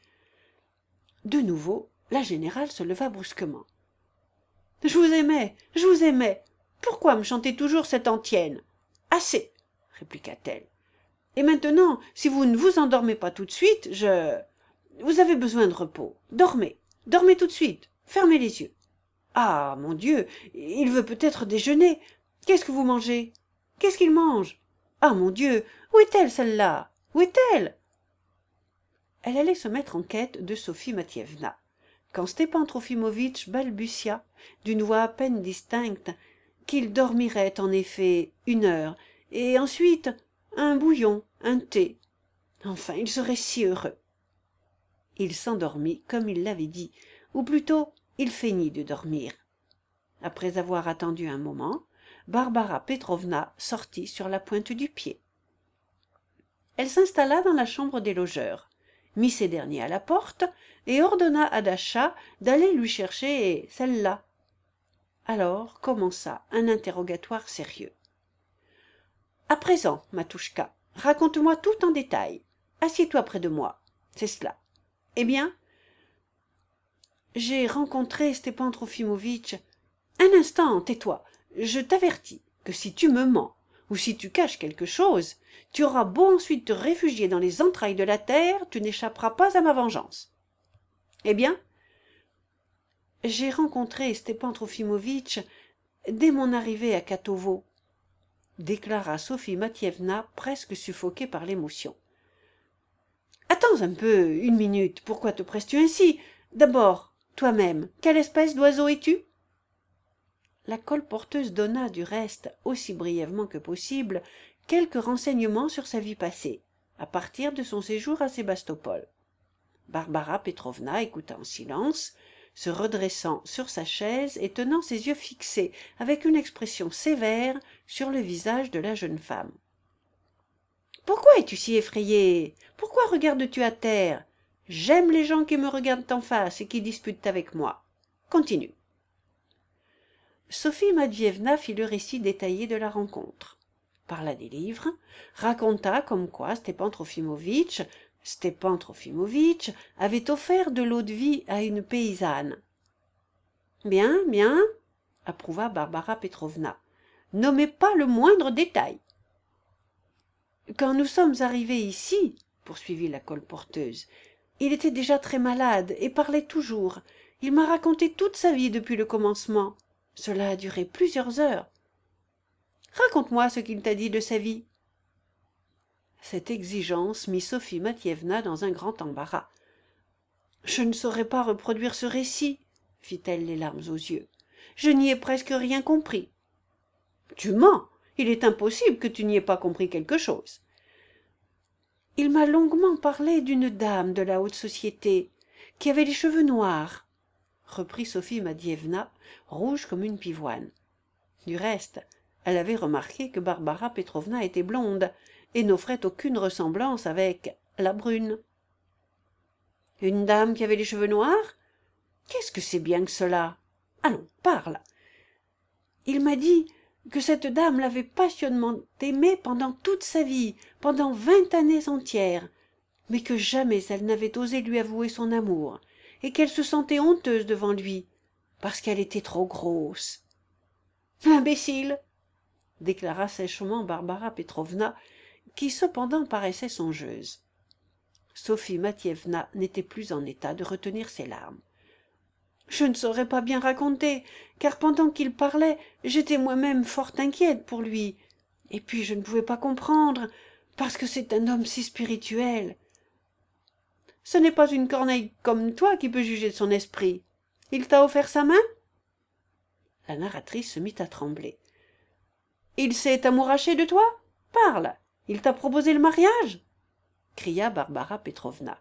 De nouveau, la générale se leva brusquement. « Je vous aimais, je vous aimais. Pourquoi me chanter toujours cette antienne? Assez !» répliqua-t-elle. « Et maintenant, si vous ne vous endormez pas tout de suite, je... Vous avez besoin de repos. Dormez, dormez tout de suite. Fermez les yeux. Ah, mon Dieu, il veut peut-être déjeuner. Qu'est-ce que vous mangez? Qu'est-ce qu'il mange? Ah, mon Dieu, où est-elle, celle-là? Où est-elle » Elle allait se mettre en quête de Sophie Matvievna, quand Stepan Trofimovitch balbutia, d'une voix à peine distincte, qu'il dormirait en effet une heure, et ensuite un bouillon, un thé. Enfin, il serait si heureux. Il s'endormit comme il l'avait dit, ou plutôt il feignit de dormir. Après avoir attendu un moment, Barbara Petrovna sortit sur la pointe du pied. Elle s'installa dans la chambre des logeurs, mit ces derniers à la porte et ordonna à Dasha d'aller lui chercher celle-là. Alors commença un interrogatoire sérieux. « À présent, Matouchka, raconte-moi tout en détail. Assieds-toi près de moi. C'est cela. Eh bien ?» J'ai rencontré Stepan Trofimovitch. Un instant, tais-toi. Je t'avertis que si tu me mens ou si tu caches quelque chose, tu auras beau ensuite te réfugier dans les entrailles de la terre, tu n'échapperas pas à ma vengeance. Eh bien, j'ai rencontré Stepan Trofimovitch dès mon arrivée à Katovo, déclara Sophie Matvievna presque suffoquée par l'émotion. « Attends, attends un peu, une minute, pourquoi te presses-tu ainsi? D'abord, toi-même, quelle espèce d'oiseau es-tu? La colporteuse donna, du reste, aussi brièvement que possible, quelques renseignements sur sa vie passée, à partir de son séjour à Sébastopol. Barbara Petrovna écouta en silence, se redressant sur sa chaise et tenant ses yeux fixés, avec une expression sévère, sur le visage de la jeune femme. « Pourquoi es-tu si effrayée? Pourquoi regardes-tu à terre? J'aime les gens qui me regardent en face et qui disputent avec moi. Continue. » Sophie Matvievna fit le récit détaillé de la rencontre, parla des livres, raconta comme quoi Stepan Trofimovitch, Stepan Trofimovitch avait offert de l'eau-de-vie à une paysanne. « Bien, bien, » approuva Barbara Petrovna. « Nommez pas le moindre détail. »« Quand nous sommes arrivés ici, » poursuivit la colporteuse, « il était déjà très malade et parlait toujours. Il m'a raconté toute sa vie depuis le commencement. Cela a duré plusieurs heures. Raconte-moi ce qu'il t'a dit de sa vie. » Cette exigence mit Sophie Matvievna dans un grand embarras. « Je ne saurais pas reproduire ce récit, » fit-elle les larmes aux yeux. « Je n'y ai presque rien compris. »« Tu mens, il est impossible que tu n'y aies pas compris quelque chose. » « Il m'a longuement parlé d'une dame de la haute société, qui avait les cheveux noirs, » reprit Sophie Matvievna, rouge comme une pivoine. Du reste, elle avait remarqué que Barbara Petrovna était blonde et n'offrait aucune ressemblance avec la brune. « Une dame qui avait les cheveux noirs? Qu'est-ce que c'est bien que cela? Allons, parle. » Il m'a dit que cette dame l'avait passionnément aimé pendant toute sa vie, pendant vingt années entières, mais que jamais elle n'avait osé lui avouer son amour, et qu'elle se sentait honteuse devant lui, parce qu'elle était trop grosse. « L'imbécile !» déclara sèchement Barbara Petrovna, qui cependant paraissait songeuse. Sophie Matvievna n'était plus en état de retenir ses larmes. Je ne saurais pas bien raconter, car pendant qu'il parlait, j'étais moi-même fort inquiète pour lui. Et puis je ne pouvais pas comprendre, parce que c'est un homme si spirituel. Ce n'est pas une corneille comme toi qui peut juger de son esprit. Il t'a offert sa main? La narratrice se mit à trembler. Il s'est amouraché de toi? Parle. Il t'a proposé le mariage? Cria Barbara Petrovna.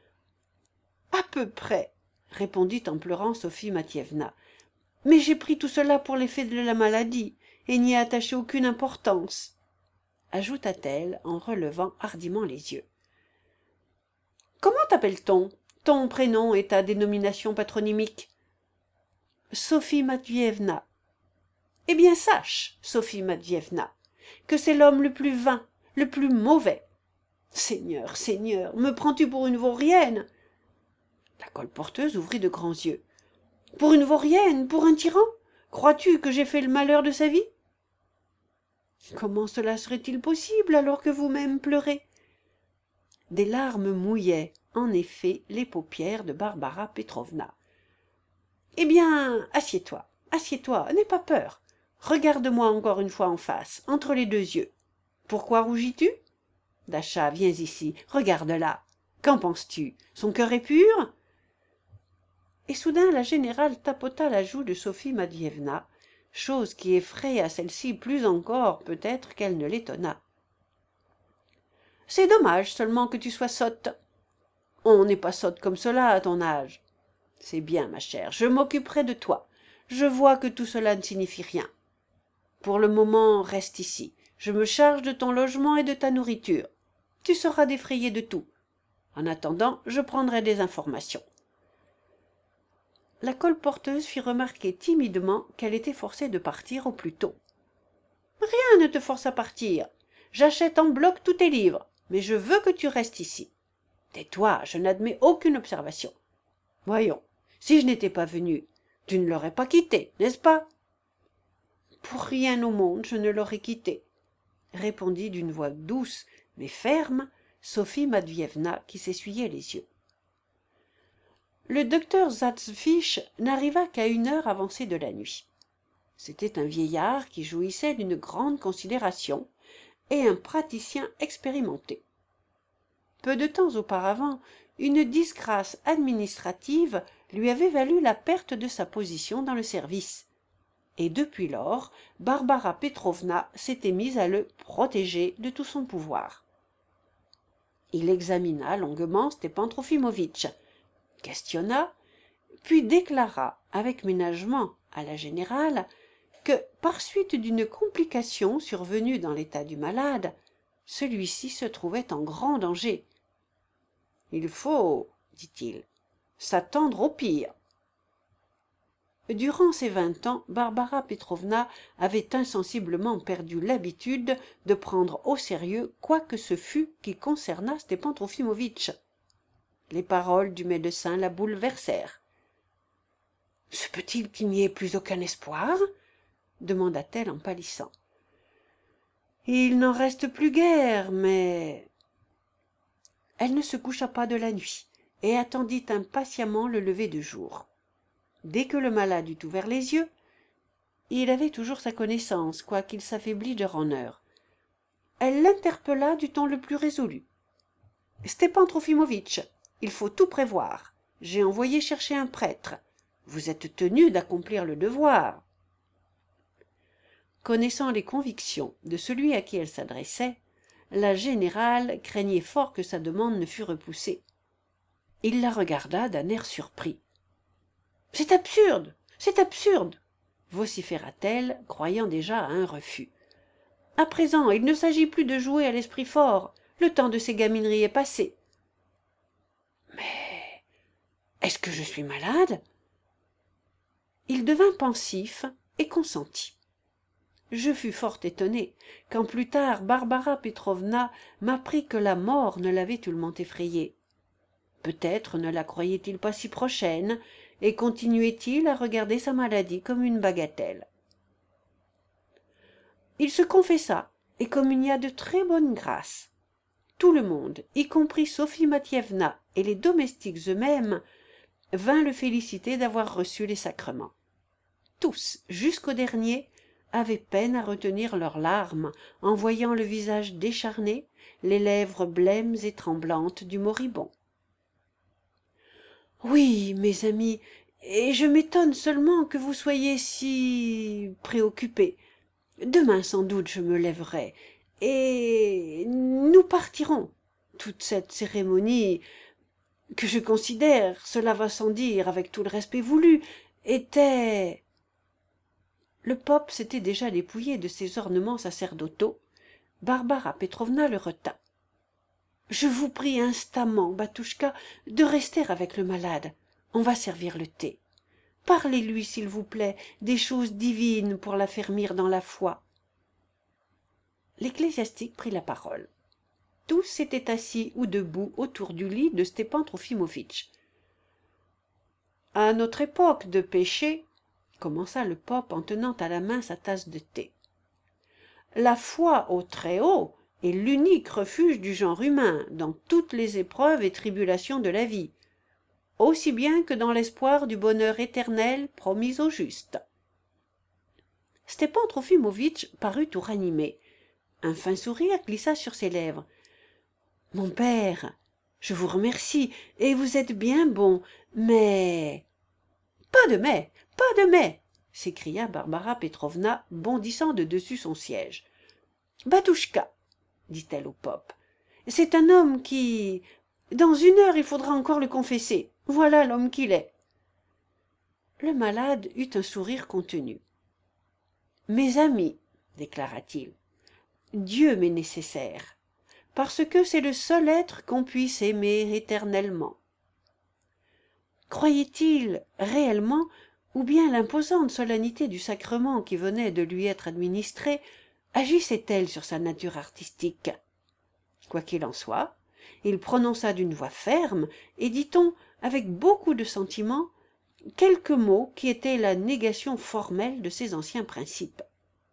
À peu près, répondit en pleurant Sophie Matvievna. Mais j'ai pris tout cela pour l'effet de la maladie, et n'y ai attaché aucune importance, ajouta-t-elle en relevant hardiment les yeux. Comment t'appelle-t-on? Ton prénom et ta dénomination patronymique? Sophie Matvievna. Eh bien sache, Sophie Matvievna, que c'est l'homme le plus vain, le plus mauvais. Seigneur, Seigneur, me prends-tu pour une vaurienne? La colporteuse ouvrit de grands yeux. Pour une vaurienne, pour un tyran? Crois-tu que j'ai fait le malheur de sa vie? Comment cela serait-il possible alors que vous-même pleurez? Des larmes mouillaient, en effet, les paupières de Barbara Petrovna. Eh bien, assieds-toi, assieds-toi, n'aie pas peur. Regarde-moi encore une fois en face, entre les deux yeux. Pourquoi rougis-tu? Dasha, viens ici, regarde-la. Qu'en penses-tu? Son cœur est pur? Et soudain la générale tapota la joue de Sophie Matvievna, chose qui effraya celle-ci plus encore peut-être qu'elle ne l'étonna. « C'est dommage seulement que tu sois sotte. On n'est pas sotte comme cela à ton âge. C'est bien, ma chère, je m'occuperai de toi. Je vois que tout cela ne signifie rien. Pour le moment, reste ici. Je me charge de ton logement et de ta nourriture. Tu seras défrayée de tout. En attendant, je prendrai des informations. » La colporteuse fit remarquer timidement qu'elle était forcée de partir au plus tôt. « Rien ne te force à partir. J'achète en bloc tous tes livres, mais je veux que tu restes ici. Tais-toi, je n'admets aucune observation. Voyons, si je n'étais pas venue, tu ne l'aurais pas quitté, n'est-ce pas? »« Pour rien au monde je ne l'aurais quitté, » répondit d'une voix douce mais ferme Sophie Matvievna qui s'essuyait les yeux. Le docteur Zatzvich n'arriva qu'à une heure avancée de la nuit. C'était un vieillard qui jouissait d'une grande considération et un praticien expérimenté. Peu de temps auparavant, une disgrâce administrative lui avait valu la perte de sa position dans le service. Et depuis lors, Barbara Petrovna s'était mise à le protéger de tout son pouvoir. Il examina longuement Stepan Trofimovitch, questionna, puis déclara avec ménagement à la générale que, par suite d'une complication survenue dans l'état du malade, celui-ci se trouvait en grand danger. « Il faut, dit-il, s'attendre au pire. » Durant ces vingt ans, Barbara Petrovna avait insensiblement perdu l'habitude de prendre au sérieux quoi que ce fût qui concernât Stepan Trofimovitch. Les paroles du médecin la bouleversèrent. « Se peut-il qu'il n'y ait plus aucun espoir ?» demanda-t-elle en pâlissant. « Il n'en reste plus guère, mais... » Elle ne se coucha pas de la nuit et attendit impatiemment le lever du jour. Dès que le malade eut ouvert les yeux, il avait toujours sa connaissance, quoiqu'il s'affaiblît d'heure en heure. Elle l'interpella du ton le plus résolu. « Stepan Trofimovitch, il faut tout prévoir. J'ai envoyé chercher un prêtre. Vous êtes tenu d'accomplir le devoir. » Connaissant les convictions de celui à qui elle s'adressait, la générale craignait fort que sa demande ne fût repoussée. Il la regarda d'un air surpris. « C'est absurde, c'est absurde !» vociféra-t-elle, croyant déjà à un refus. « À présent, il ne s'agit plus de jouer à l'esprit fort, le temps de ces gamineries est passé. »« Mais est-ce que je suis malade ?» Il devint pensif et consentit. Je fus fort étonné quand plus tard Barbara Petrovna m'apprit que la mort ne l'avait nullement effrayé. Peut-être ne la croyait-il pas si prochaine, et continuait-il à regarder sa maladie comme une bagatelle. Il se confessa et communia de très bonne grâce. Tout le monde, y compris Sophie Mathievna et les domestiques eux-mêmes, vint le féliciter d'avoir reçu les sacrements. Tous, jusqu'au dernier, avaient peine à retenir leurs larmes en voyant le visage décharné, les lèvres blêmes et tremblantes du moribond. « Oui, mes amis, et je m'étonne seulement que vous soyez si préoccupés. Demain, sans doute, je me lèverai, et nous partirons. Toute cette cérémonie, que je considère, cela va sans dire, avec tout le respect voulu, était... » Le pope s'était déjà dépouillé de ses ornements sacerdotaux. Barbara Petrovna le retint. « Je vous prie instamment, Batouchka, de rester avec le malade. On va servir le thé. Parlez-lui, s'il vous plaît, des choses divines pour l'affermir dans la foi. » L'ecclésiastique prit la parole. Tous étaient assis ou debout autour du lit de Stepan Trofimovitch. « À notre époque de péché, commença le pope en tenant à la main sa tasse de thé, la foi au Très-Haut est l'unique refuge du genre humain dans toutes les épreuves et tribulations de la vie, aussi bien que dans l'espoir du bonheur éternel promis aux justes. » Stepan Trofimovitch parut tout ranimé. Un fin sourire glissa sur ses lèvres. « Mon père, je vous remercie, et vous êtes bien bon, mais... »« Pas de mais, pas de mais !» s'écria Barbara Petrovna, bondissant de dessus son siège. « Batouchka, dit-elle au pope, c'est un homme qui... Dans une heure, il faudra encore le confesser. Voilà l'homme qu'il est. » Le malade eut un sourire contenu. « Mes amis, déclara-t-il, Dieu m'est nécessaire, parce que c'est le seul être qu'on puisse aimer éternellement. » Croyait-il réellement, ou bien l'imposante solennité du sacrement qui venait de lui être administré agissait-elle sur sa nature artistique? Quoi qu'il en soit, il prononça d'une voix ferme, et dit-on avec beaucoup de sentiment, quelques mots qui étaient la négation formelle de ses anciens principes.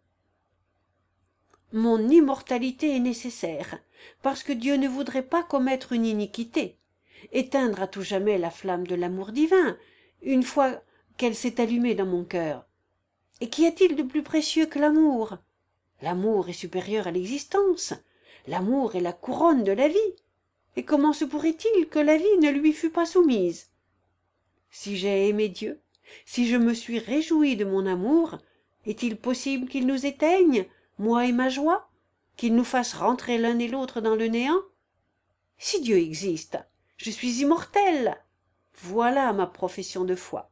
« Mon immortalité est nécessaire, parce que Dieu ne voudrait pas commettre une iniquité, éteindre à tout jamais la flamme de l'amour divin, une fois qu'elle s'est allumée dans mon cœur. Et qu'y a-t-il de plus précieux que l'amour? L'amour est supérieur à l'existence, l'amour est la couronne de la vie, et comment se pourrait-il que la vie ne lui fût pas soumise? Si j'ai aimé Dieu, si je me suis réjoui de mon amour, est-il possible qu'il nous éteigne, moi et ma joie, qu'il nous fasse rentrer l'un et l'autre dans le néant? Si Dieu existe, je suis immortelle. Voilà ma profession de foi.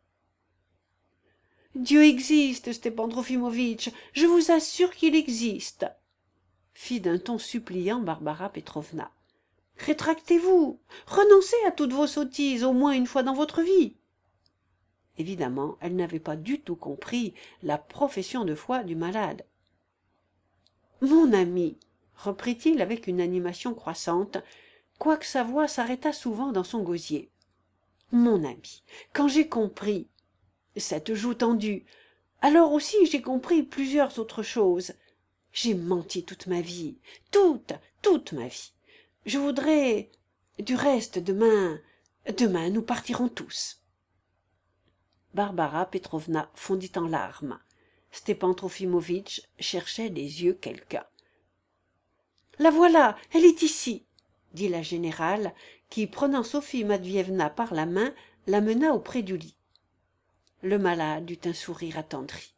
Dieu existe, Stepan Trofimovitch, je vous assure qu'il existe, fit d'un ton suppliant Barbara Petrovna. Rétractez-vous, renoncez à toutes vos sottises au moins une fois dans votre vie. Évidemment, elle n'avait pas du tout compris la profession de foi du malade. Mon ami, reprit-il avec une animation croissante, quoique sa voix s'arrêtât souvent dans son gosier. Mon ami, quand j'ai compris cette joue tendue, alors aussi j'ai compris plusieurs autres choses. J'ai menti toute ma vie, toute, toute ma vie. Je voudrais... Du reste, demain... Demain, nous partirons tous. Barbara Petrovna fondit en larmes. Stepan Trofimovitch cherchait des yeux quelqu'un. « La voilà, elle est ici !» dit la générale, qui, prenant Sophie Matvievna par la main, la mena auprès du lit. Le malade eut un sourire attendri.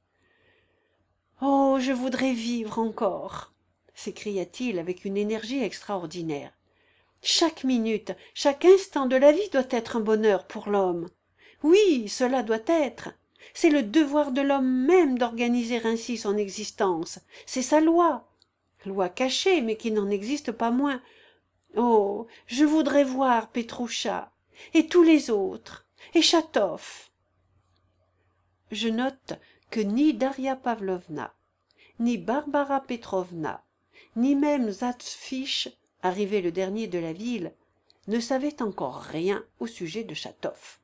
« Oh, je voudrais vivre encore !» s'écria-t-il avec une énergie extraordinaire. « Chaque minute, chaque instant de la vie doit être un bonheur pour l'homme. Oui, cela doit être. C'est le devoir de l'homme même d'organiser ainsi son existence. C'est sa loi. Loi cachée, mais qui n'en existe pas moins. Oh, je voudrais voir Petroucha, et tous les autres, et Chatov. » Je note que ni Daria Pavlovna, ni Barbara Petrovna, ni même Zadfish, arrivé le dernier de la ville, ne savaient encore rien au sujet de Chatov.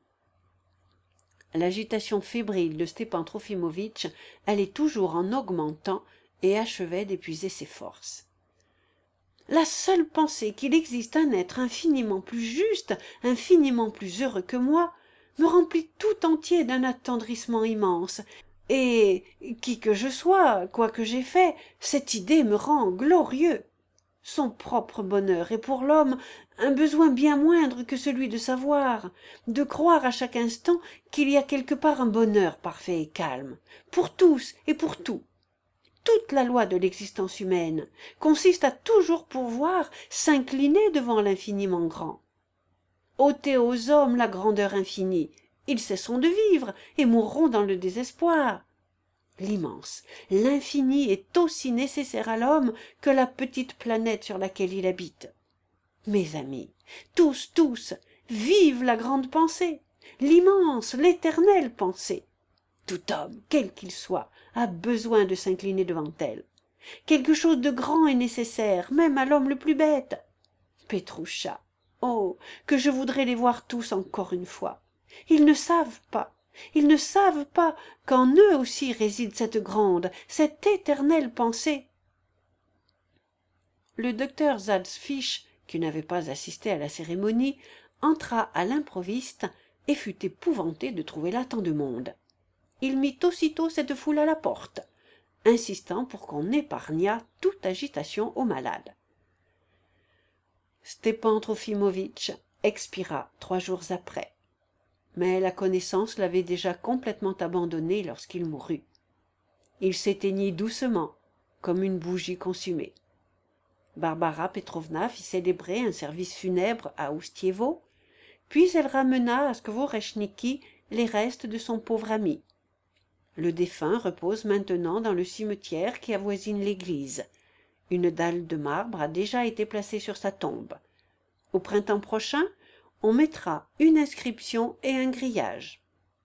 L'agitation fébrile de Stepan Trofimovitch allait toujours en augmentant et achevait d'épuiser ses forces. La seule pensée qu'il existe un être infiniment plus juste, infiniment plus heureux que moi, me remplit tout entier d'un attendrissement immense, et, qui que je sois, quoi que j'aie fait, cette idée me rend glorieux. Son propre bonheur est pour l'homme un besoin bien moindre que celui de savoir, de croire à chaque instant qu'il y a quelque part un bonheur parfait et calme, pour tous et pour tout. Toute la loi de l'existence humaine consiste à toujours pouvoir s'incliner devant l'infiniment grand. Ôtez aux hommes la grandeur infinie, ils cesseront de vivre et mourront dans le désespoir. L'immense, l'infini est aussi nécessaire à l'homme que la petite planète sur laquelle il habite. Mes amis, tous, tous, vive la grande pensée, l'immense, l'éternelle pensée. Tout homme, quel qu'il soit, a besoin de s'incliner devant elle. Quelque chose de grand est nécessaire, même à l'homme le plus bête. Petroucha, oh, que je voudrais les voir tous encore une fois. Ils ne savent pas, ils ne savent pas qu'en eux aussi réside cette grande, cette éternelle pensée. Le docteur Zadfish, qui n'avait pas assisté à la cérémonie, entra à l'improviste et fut épouvanté de trouver là tant de monde. Il mit aussitôt cette foule à la porte, insistant pour qu'on épargnât toute agitation aux malades. Stepan Trofimovitch expira trois jours après, mais la connaissance l'avait déjà complètement abandonné lorsqu'il mourut. Il s'éteignit doucement, comme une bougie consumée. Barbara Petrovna fit célébrer un service funèbre à Oustievo, puis elle ramena à Skvorechniki les restes de son pauvre ami. Le défunt repose maintenant dans le cimetière qui avoisine l'église. Une dalle de marbre a déjà été placée sur sa tombe. Au printemps prochain, on mettra une inscription et un grillage.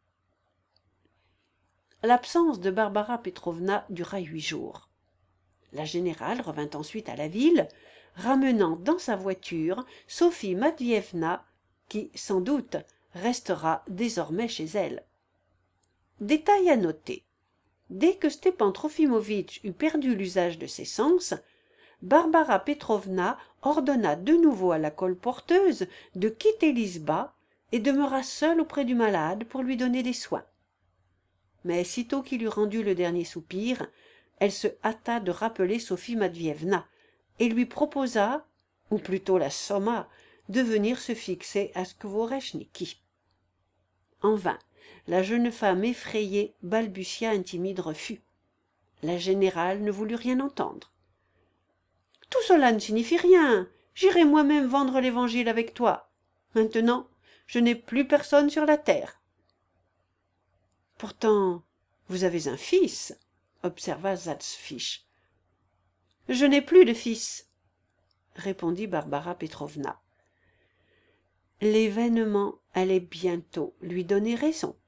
L'absence de Barbara Petrovna dura huit jours. La générale revint ensuite à la ville, ramenant dans sa voiture Sophie Matvievna, qui, sans doute, restera désormais chez elle. Détail à noter. Dès que Stepan Trofimovitch eut perdu l'usage de ses sens, Barbara Petrovna ordonna de nouveau à la colporteuse de quitter l'isba et demeura seule auprès du malade pour lui donner des soins. Mais sitôt qu'il eut rendu le dernier soupir, elle se hâta de rappeler Sophie Matvievna et lui proposa, ou plutôt la somma, de venir se fixer à Skvoreshniki. En vain, la jeune femme effrayée balbutia un timide refus. La générale ne voulut rien entendre. « Tout cela ne signifie rien. J'irai moi-même vendre l'Évangile avec toi. Maintenant, je n'ai plus personne sur la terre. »« Pourtant, vous avez un fils, » observa Zalsfish. « Je n'ai plus de fils, » répondit Barbara Petrovna. L'événement allait bientôt lui donner raison.